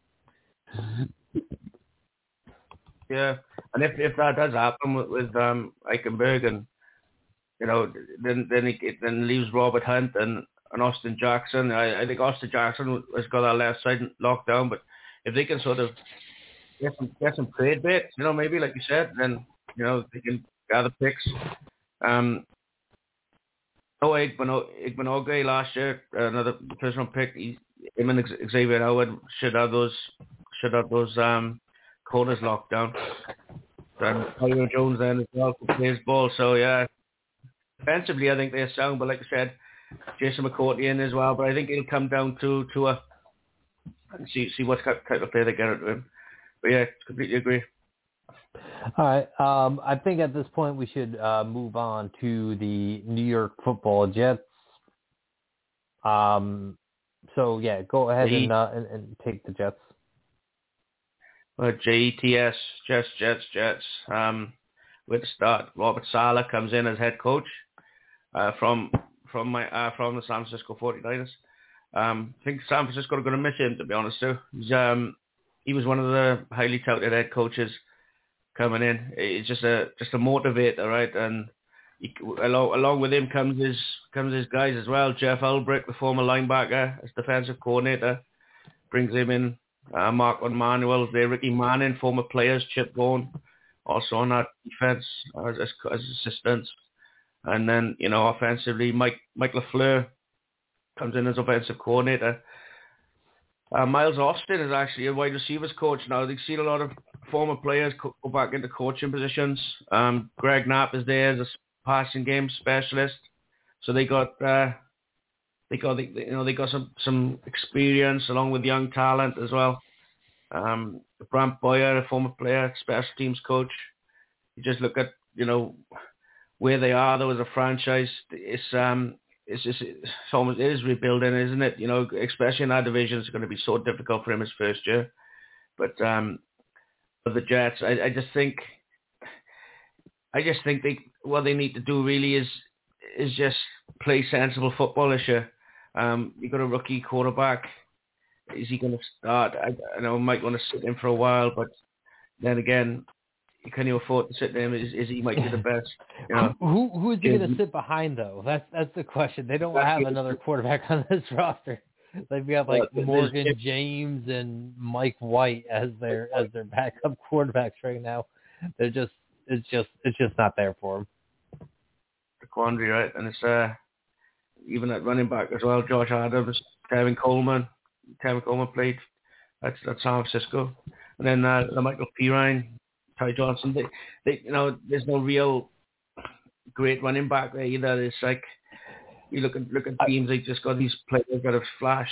Yeah, and if if that does happen with, with um, Eichenberg, and you know, then then it then leaves Robert Hunt and, and Austin Jackson. I, I think Austin Jackson has got that left side locked down, but if they can sort of get some get some trade bits, you know, maybe like you said, then. You know, they can gather picks. Um, oh, Igbenoghe last year, another first round pick. He, him and Xavier Howard should have those should have those um, corners locked down. And Tyron Jones then as well to play his ball. So yeah, defensively I think they're sound. But like I said, Jason McCourty in as well. But I think it'll come down to to a and see see what type of player they get out of him. But yeah, completely agree. All right. Um, I think at this point we should uh, move on to the New York Football Jets. Um, so yeah, go ahead and, uh, and and take the Jets. Well, J E T S, Jets, Jets, Jets. Um, with the start, Robert Saleh comes in as head coach uh, from from my uh, from the San Francisco forty-niners. Um, I think San Francisco are going to miss him, to be honest too. He's, um, he was one of the highly touted head coaches coming in. It's just a just a motivator, right? And he, along along with him comes his comes his guys as well. Jeff Ulbrich, the former linebacker, as defensive coordinator, brings him in. Uh, Mark Manuel, there, Ricky Manning, former players, Chip Bone, also on that defense as, as, as assistants. And then, you know, offensively, Mike Mike LaFleur comes in as offensive coordinator. Uh, Miles Austin is actually a wide receivers coach now. They've seen a lot of former players co- go back into coaching positions. Um, Greg Knapp is there as a passing game specialist. So they got, uh, they got, you know, they got some, some experience along with young talent as well. Um, Brant Boyer, a former player, special teams coach. You just look at, you know, where they are though as a franchise. It's um, it's just it's almost it is rebuilding, isn't it? You know, especially in our division, it's going to be so difficult for him his first year. But um, for the Jets, I, I just think, I just think they what they need to do really is is just play sensible football this year. Um, you got a rookie quarterback. Is he going to start? I, I know he might want to sit in for a while, but then again, can you afford to sit him? Is, is he might be the best? You know? Who who is he going to sit behind though? That's that's the question. They don't have another quarterback on this roster. They've got like yeah, Morgan James and Mike White as their as their backup quarterbacks right now. They're just it's just it's just not there for them. The quandary, right? And it's uh, even at running back as well. Josh Adams, Kevin Coleman. Kevin Coleman played at, at San Francisco, and then uh, the Michael Pirine, Ty Johnson. They, they, you know, there's no real great running back there either. It's like you look at look at teams. They just got these players that have flashed.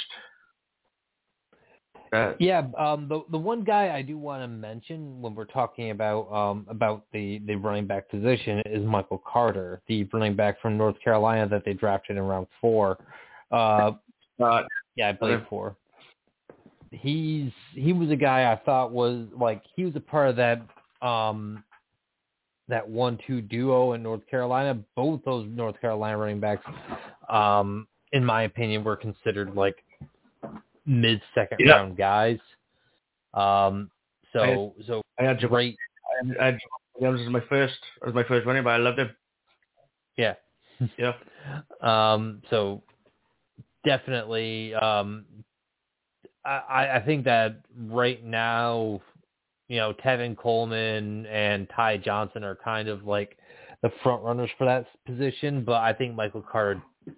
Uh, yeah, um, the the one guy I do want to mention when we're talking about um, about the, the running back position is Michael Carter, the running back from North Carolina that they drafted in round four. Uh, uh, yeah, I believe uh, four. He's he was a guy I thought was like he was a part of that um, that one two duo in North Carolina. Both those North Carolina running backs, um, in my opinion, were considered like mid second yeah. round guys. Um, so I had, so I had great. I had, that was my first. That was my first running back. I loved him. Yeah, yeah. Um, so definitely. Um, I, I think that right now, you know, Tevin Coleman and Ty Johnson are kind of like the front runners for that position, but I think Michael Carter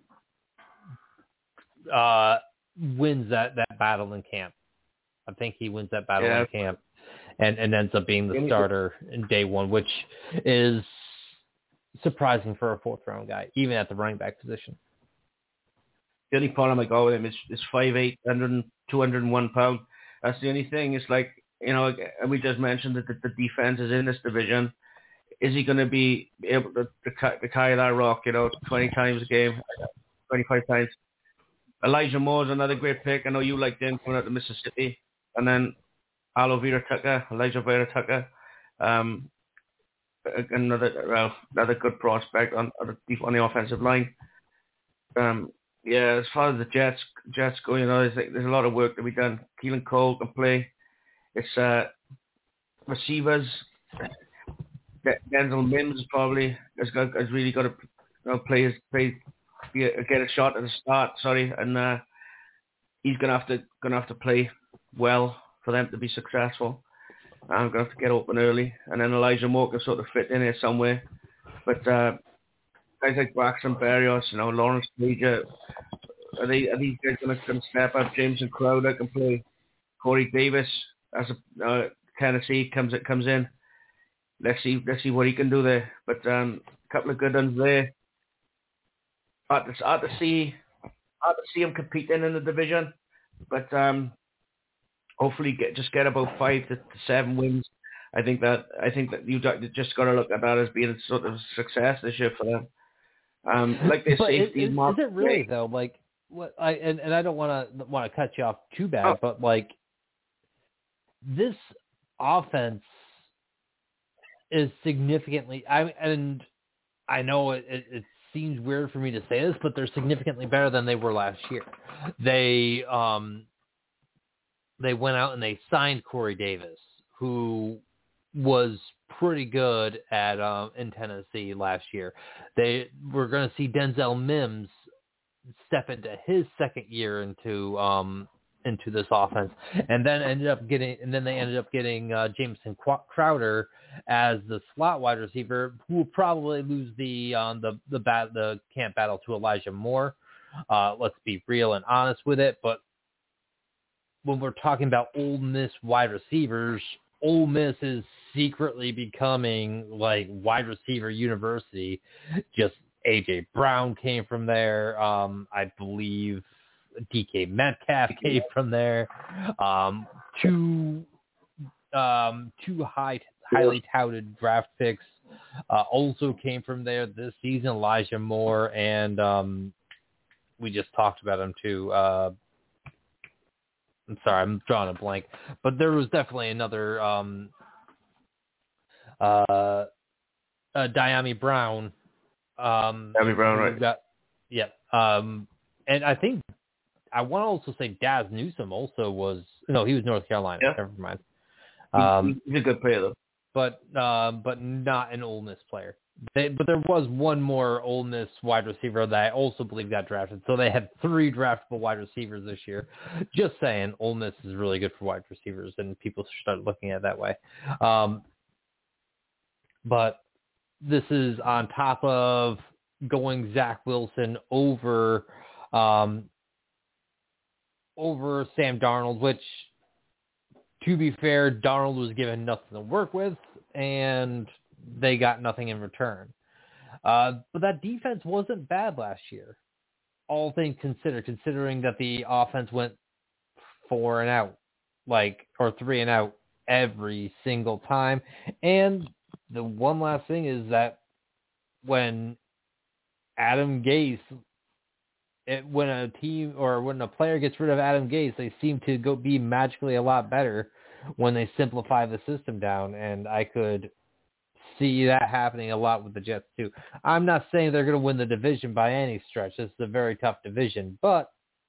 uh, wins that, that battle in camp. I think he wins that battle yeah. in camp and, and ends up being the starter in day one, which is surprising for a fourth round guy, even at the running back position. The only problem I got with him is is five eight, two hundred one pounds. That's the only thing. It's like, you know, and we just mentioned that the, the defense is in this division. Is he going to be able to, to, to carry that rock, you know, twenty times a game, twenty-five times? Elijah Moore's another great pick. I know you liked him coming out of Mississippi. And then Alo Vera Tucker, Elijah Vera Tucker, um, another well, another good prospect on, on the on the offensive line. Um. Yeah, as far as the Jets Jets go, you know, there's, there's a lot of work to be done. Keelan Cole can play. It's uh, receivers. Denzel Mims probably has got has really got to you know, play his play get a shot at the start. Sorry, and uh, he's gonna have to gonna have to play well for them to be successful. I'm gonna have to get open early, and then Elijah Moore can sort of fit in here somewhere. But uh, guys like Braxton Berrios, you know, Lawrence Major, are they are these guys going to step up? Jameson Crowder can play. Corey Davis as a uh, Tennessee comes it comes in. Let's see let's see what he can do there. But um, a couple of good ones there. Hard to, hard to see hard to see him competing in the division, but um, hopefully get just get about five to, to seven wins. I think that I think that you just got to look at that as being a sort of success this year for them. Um, like they but say, is, is, is it really play. though? Like, what I and, and I don't want to want to cut you off too bad, oh. but like this offense is significantly. I and I know it, it, it seems weird for me to say this, but they're significantly better than they were last year. They um they went out and they signed Corey Davis, who was pretty good at um, in Tennessee last year. They were going to see Denzel Mims step into his second year into um, into this offense, and then ended up getting and then they ended up getting uh, Jameson Crowder as the slot wide receiver, who will probably lose the um, the the bat the camp battle to Elijah Moore. Uh, let's be real and honest with it, but when we're talking about Ole Miss wide receivers, Ole Miss is secretly becoming like wide receiver university. Just A J Brown came from there. Um, I believe D K Metcalf came from there. Um, two um, two high, highly touted draft picks uh, also came from there this season. Elijah Moore and um, we just talked about him too. Uh, I'm sorry, I'm drawing a blank, but there was definitely another um, uh, uh, Dyami Brown. Um, Dyami Brown, right? Got, yeah, um, and I think I want to also say Daz Newsome also was. No, he was North Carolina. Yeah. Never mind. Um, He's a good player though, but um, but not an Ole Miss player. They, but there was one more Ole Miss wide receiver that I also believe got drafted. So they had three draftable wide receivers this year. Just saying, Ole Miss is really good for wide receivers, and people should start looking at it that way. Um, but this is on top of going Zach Wilson over um, over Sam Darnold, which, to be fair, Darnold was given nothing to work with, and they got nothing in return. Uh, but that defense wasn't bad last year, all things considered, considering that the offense went four and out, like, or three and out every single time. And the one last thing is that when Adam Gase, it, when a team or when a player gets rid of Adam Gase, they seem to go be magically a lot better when they simplify the system down. And I could see that happening a lot with the Jets too. I'm not saying they're going to win the division by any stretch. This is a very tough division, but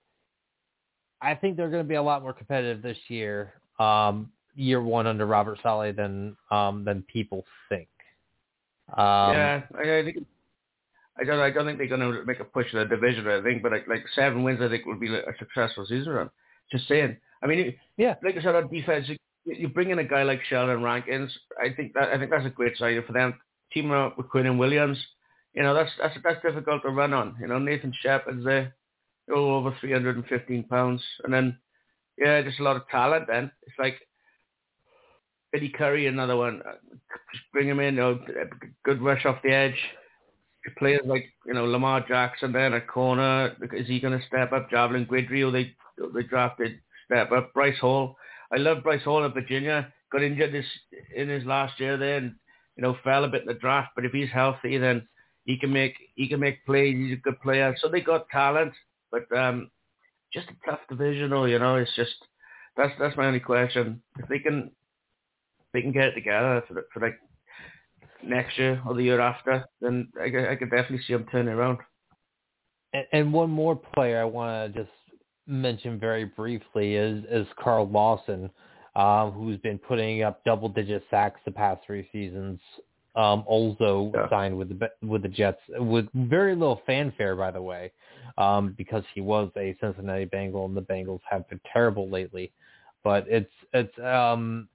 I think they're going to be a lot more competitive this year, um, year one under Robert Saleh than um, than people think. Um, yeah, I, I think. I don't. I don't think they're going to make a push for the division. I think, but like, like seven wins, I think would be a successful season run. Just saying. I mean, yeah, like I said, on defense, you, you bring in a guy like Sheldon Rankins. I think that I think that's a great signing for them. Teaming up with Quinn and Williams, you know, that's that's that's difficult to run on. You know, Nathan Shepard's there, all over three hundred and fifteen pounds, and then yeah, just a lot of talent. Then it's like Eddie Curry, another one. Just bring him in. You know, good rush off the edge. Players like, you know, Lamar Jackson there at corner. Is he going to step up? Javelin Guidry, they they drafted, step up. Bryce Hall. I love Bryce Hall in Virginia. Got injured this in his last year there, and you know fell a bit in the draft. But if he's healthy, then he can make he can make plays. He's a good player. So they got talent, but um, just a tough division. Though, you know, it's just that's that's my only question. If they can, if they can get it together for the, for like. next year or the year after, then I, I could definitely see him turning around. And, and one more player I want to just mention very briefly is, is Carl Lawson, um, who's been putting up double-digit sacks the past three seasons. Um, also yeah. signed with the with the Jets with very little fanfare, by the way, um, because he was a Cincinnati Bengal, and the Bengals have been terrible lately. But it's it's um.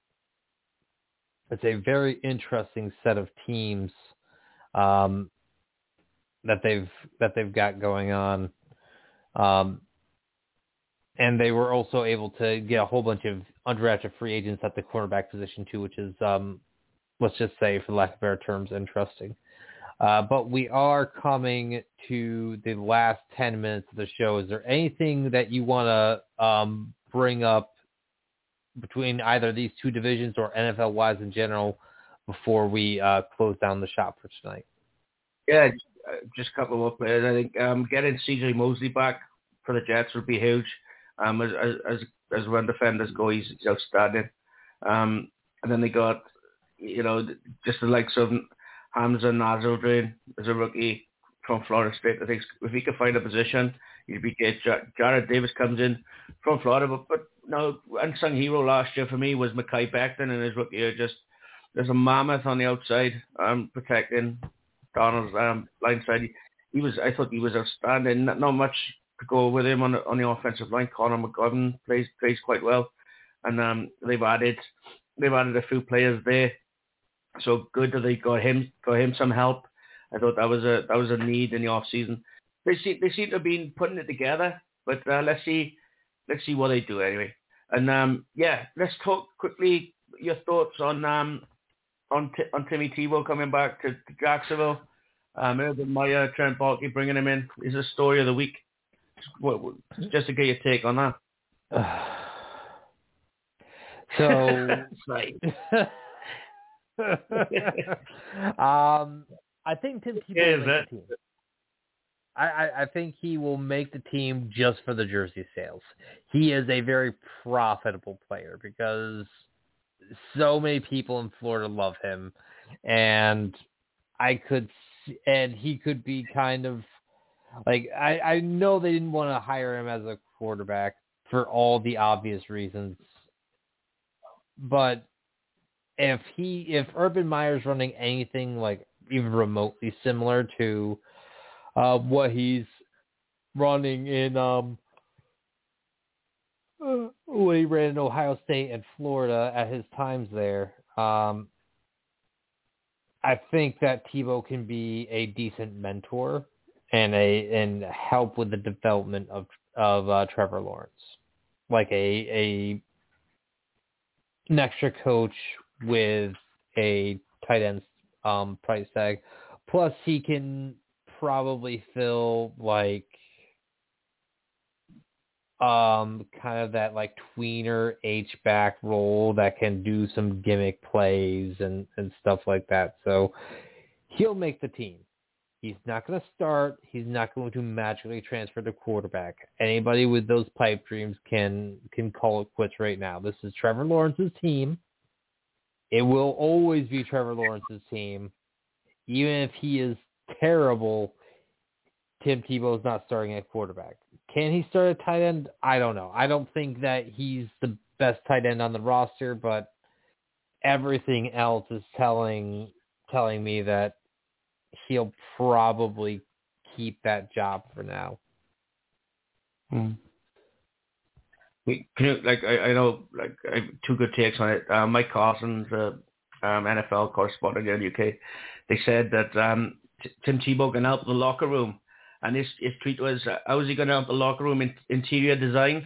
It's a very interesting set of teams um, that they've that they've got going on, um, and they were also able to get a whole bunch of undrafted free agents at the quarterback position too, which is um, let's just say, for lack of better terms, interesting. Uh, but we are coming to the last ten minutes of the show. Is there anything that you want to um, bring up between either these two divisions or N F L-wise in general before we uh, close down the shop for tonight? Yeah, just, uh, just a couple more players. I think um, getting C J Mosley back for the Jets would be huge. Um, as as as run defenders go, he's, he's outstanding. Um, and then they got, you know, just the likes of Hamza Nasruddin as a rookie from Florida State. I think if he could find a position, he'd be great. Jared Davis comes in from Florida, but, but no, unsung hero last year for me was Mekhi Becton in his rookie year. Just there's a mammoth on the outside, um, protecting Donald's um, line side. He, he was, I thought he was outstanding. Not, not much to go with him on the, on the offensive line. Connor McGovern plays plays quite well, and um, they've added they've added a few players there. So good that they got him got him some help. I thought that was a that was a need in the off season. They seem they seem to have been putting it together, but uh, let's see let's see what they do anyway. And um, yeah, let's talk quickly your thoughts on um on T- on Timmy Tebow coming back to, to Jacksonville. Um, Urban Meyer, Trent Baalke bringing him in is a story of the week. Just, just to get your take on that. So, right. um, I think Tim Tebow Yeah, will make that... the team. I, I, I think he will make the team just for the jersey sales. He is a very profitable player because so many people in Florida love him, and I could, and he could be kind of like I, I know they didn't want to hire him as a quarterback for all the obvious reasons, but if he if Urban Meyer's running anything like even remotely similar to uh, what he's running in um, uh, when he ran in Ohio State and Florida at his times there, um, I think that Tebow can be a decent mentor and a and help with the development of of uh, Trevor Lawrence, like a a an extra coach with a tight end um, price tag. Plus, he can probably fill like um kind of that like tweener H-back role that can do some gimmick plays and, and stuff like that. So he'll make the team. He's not going to start. He's not going to magically transfer to quarterback. Anybody with those pipe dreams can can call it quits right now. This is Trevor Lawrence's team. It will always be Trevor Lawrence's team. Even if he is terrible, Tim Tebow is not starting at quarterback. Can he start at tight end? I don't know. I don't think that he's the best tight end on the roster, but everything else is telling telling me that he'll probably keep that job for now. Hmm. Can you, like I, I know like I have two good takes on it. Uh, Mike Carson's uh, um, N F L correspondent in the U K. They said that um, T- Tim Tebow can help the locker room, and his his tweet was, uh, "How is he going to help the locker room in interior design?"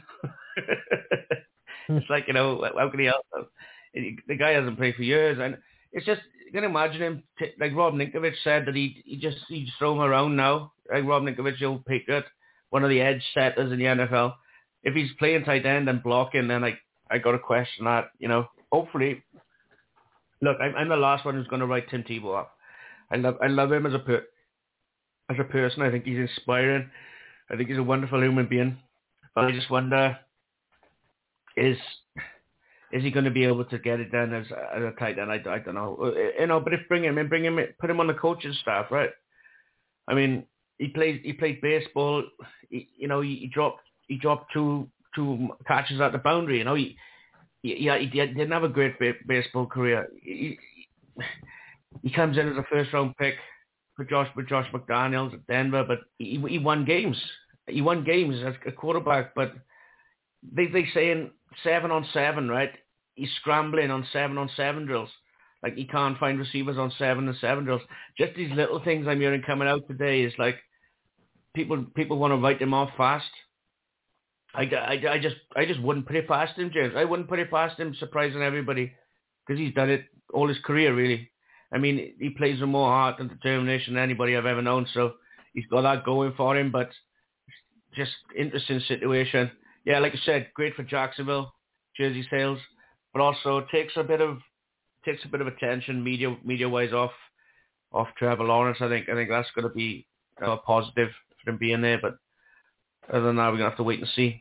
It's like, you know, how can he help them? The guy hasn't played for years, and it's just you can imagine him t- like Rob Ninkovich said that he he just he just throw him around now. Like Rob Ninkovich, the old Patriot, one of the edge setters in the N F L. If he's playing tight end and blocking, then I I got to question that. You know, hopefully. Look, I'm, I'm the last one who's going to write Tim Tebow up. I love I love him as a per, as a person. I think he's inspiring. I think he's a wonderful human being. But I just wonder, is is he going to be able to get it done as, as a tight end? I, I don't know. You know, but if bring him in, bring him in, put him on the coaching staff, right? I mean, he played he played baseball. He, you know, he, he dropped he dropped two two catches at the boundary. You know, he yeah he, he didn't have a great ba- baseball career. He, he comes in as a first round pick for Josh with Josh McDaniels at Denver, but he he won games. He won games as a quarterback, but they they saying seven on seven, right? He's scrambling on seven on seven drills. Like he can't find receivers on seven and seven drills. Just these little things I'm hearing coming out today is like people people want to write him off fast. I, I, I just I just wouldn't put it past him, James. I wouldn't put it past him surprising everybody because he's done it all his career, really. I mean, he plays with more heart and determination than anybody I've ever known, so he's got that going for him, but just interesting situation. Yeah, like I said, great for Jacksonville, jersey sales, but also takes a bit of takes a bit of attention media media wise off off Trevor Lawrence. I think I think that's going to be a positive for him being there, but other than that, we're gonna have to wait and see.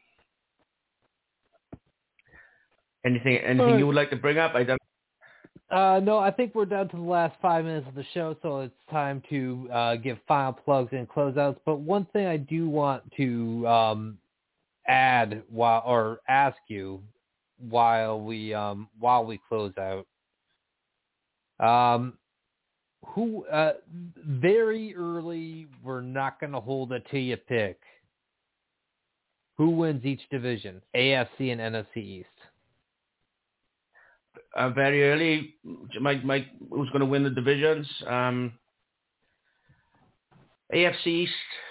Anything anything right. you would like to bring up? I don't. Uh, no, I think we're down to the last five minutes of the show, so it's time to uh, give final plugs and closeouts. But one thing I do want to um, add while or ask you while we um, while we close out, um, who uh, very early we're not going to hold it till you pick. Who wins each division, A F C and N F C East? Uh, very early, Mike, Mike, who's going to win the divisions? Um, A F C East,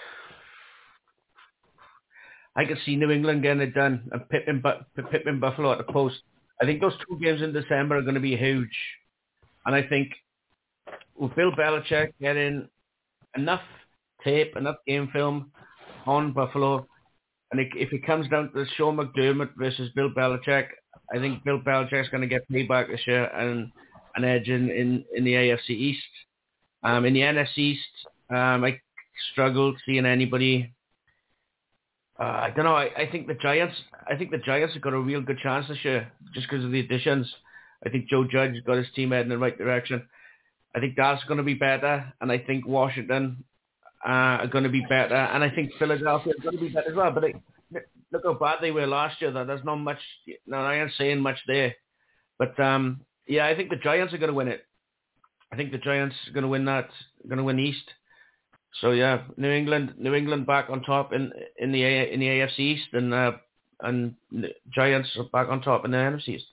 I could see New England getting it done and Pittman, Pittman Buffalo at the post. I think those two games in December are going to be huge. And I think with Bill Belichick getting enough tape, enough game film on Buffalo, and it, if it comes down to Sean McDermott versus Bill Belichick, I think Bill Belichick's going to get payback this year and an edge in, in, in the A F C East. Um, in the N F C East, um, I struggled seeing anybody. Uh, I don't know. I, I think the Giants. I think the Giants have got a real good chance this year, just because of the additions. I think Joe Judge got his team heading in the right direction. I think Dallas is going to be better, and I think Washington uh, are going to be better, and I think Philadelphia is going to be better as well. But I, look how bad they were last year. Though. There's not much. No, I ain't saying much there. But um, yeah, I think the Giants are going to win it. I think the Giants are going to win that. Going to win East. So yeah, New England, New England back on top in in the A, in the A F C East, and uh, and Giants are back on top in the N F C East.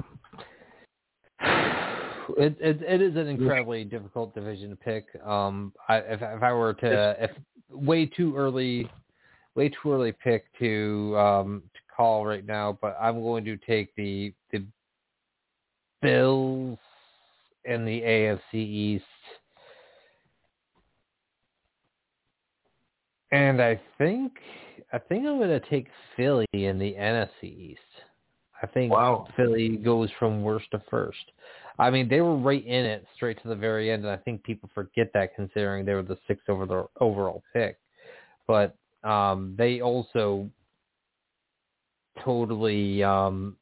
It, it it is an incredibly difficult division to pick. Um, I, if if I were to, if way too early, way too early pick to um to call right now, but I'm going to take the the Bills in the A F C East. And I think I think I'm going to take Philly in the N F C East. I think wow. Philly goes from worst to first. I mean, they were right in it straight to the very end, and I think people forget that considering they were the sixth over the overall pick. But um, they also totally um,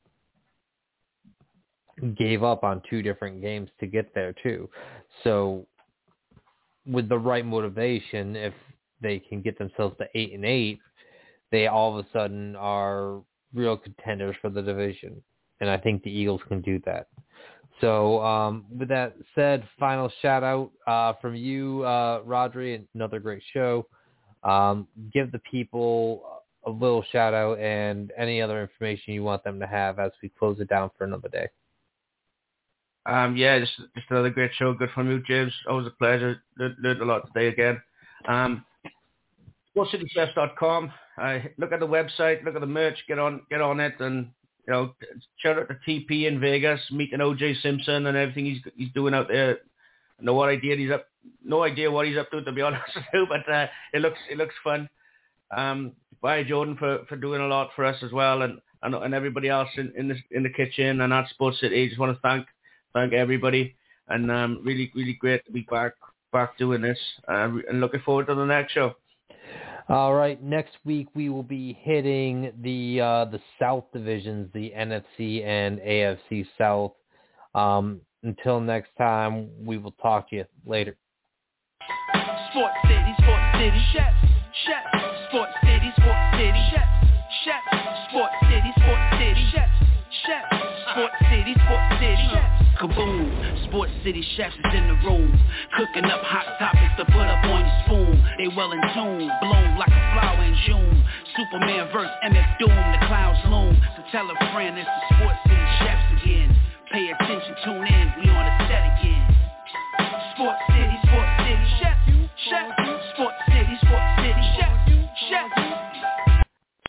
gave up on two different games to get there too. So with the right motivation, if they can get themselves to eight and eight, they all of a sudden are real contenders for the division. And I think the Eagles can do that. So um, with that said, final shout out uh, from you, uh, Rodri, another great show. Um, give the people a little shout out and any other information you want them to have as we close it down for another day. Um, yeah, just, just another great show. Good from you, James. Always a pleasure. Learned, learned a lot today again. Um, sports city chefs dot com. Uh, look at the website, look at the merch, get on get on it, and you know, shout out to T P in Vegas, meeting O J Simpson and everything he's he's doing out there. No what idea he's up, no idea what he's up to, to be honest with you, but uh, it looks it looks fun. Um, bye Jordan for, for doing a lot for us as well, and and, and everybody else in, in the in the kitchen and at Sports City. Just want to thank thank everybody, and um, really really great to be back back doing this, uh, and looking forward to the next show. All right, next week we will be hitting the uh, the South divisions, the N F C and A F C South. Um, until next time, we will talk to you later. Sports City, Sports City, Chefs, Chefs, Sports City, Sports City, Chefs, Chefs, Sports City, Sports City, Chefs, Chefs, Sports City, Sports City, Chefs. Kaboom, Sports City Chefs is in the room, cooking up hot topics to put up on your spoon. They well in tune, bloom like a flower in June. Superman versus M F Doom, the clouds loom. So tell a friend it's the Sports City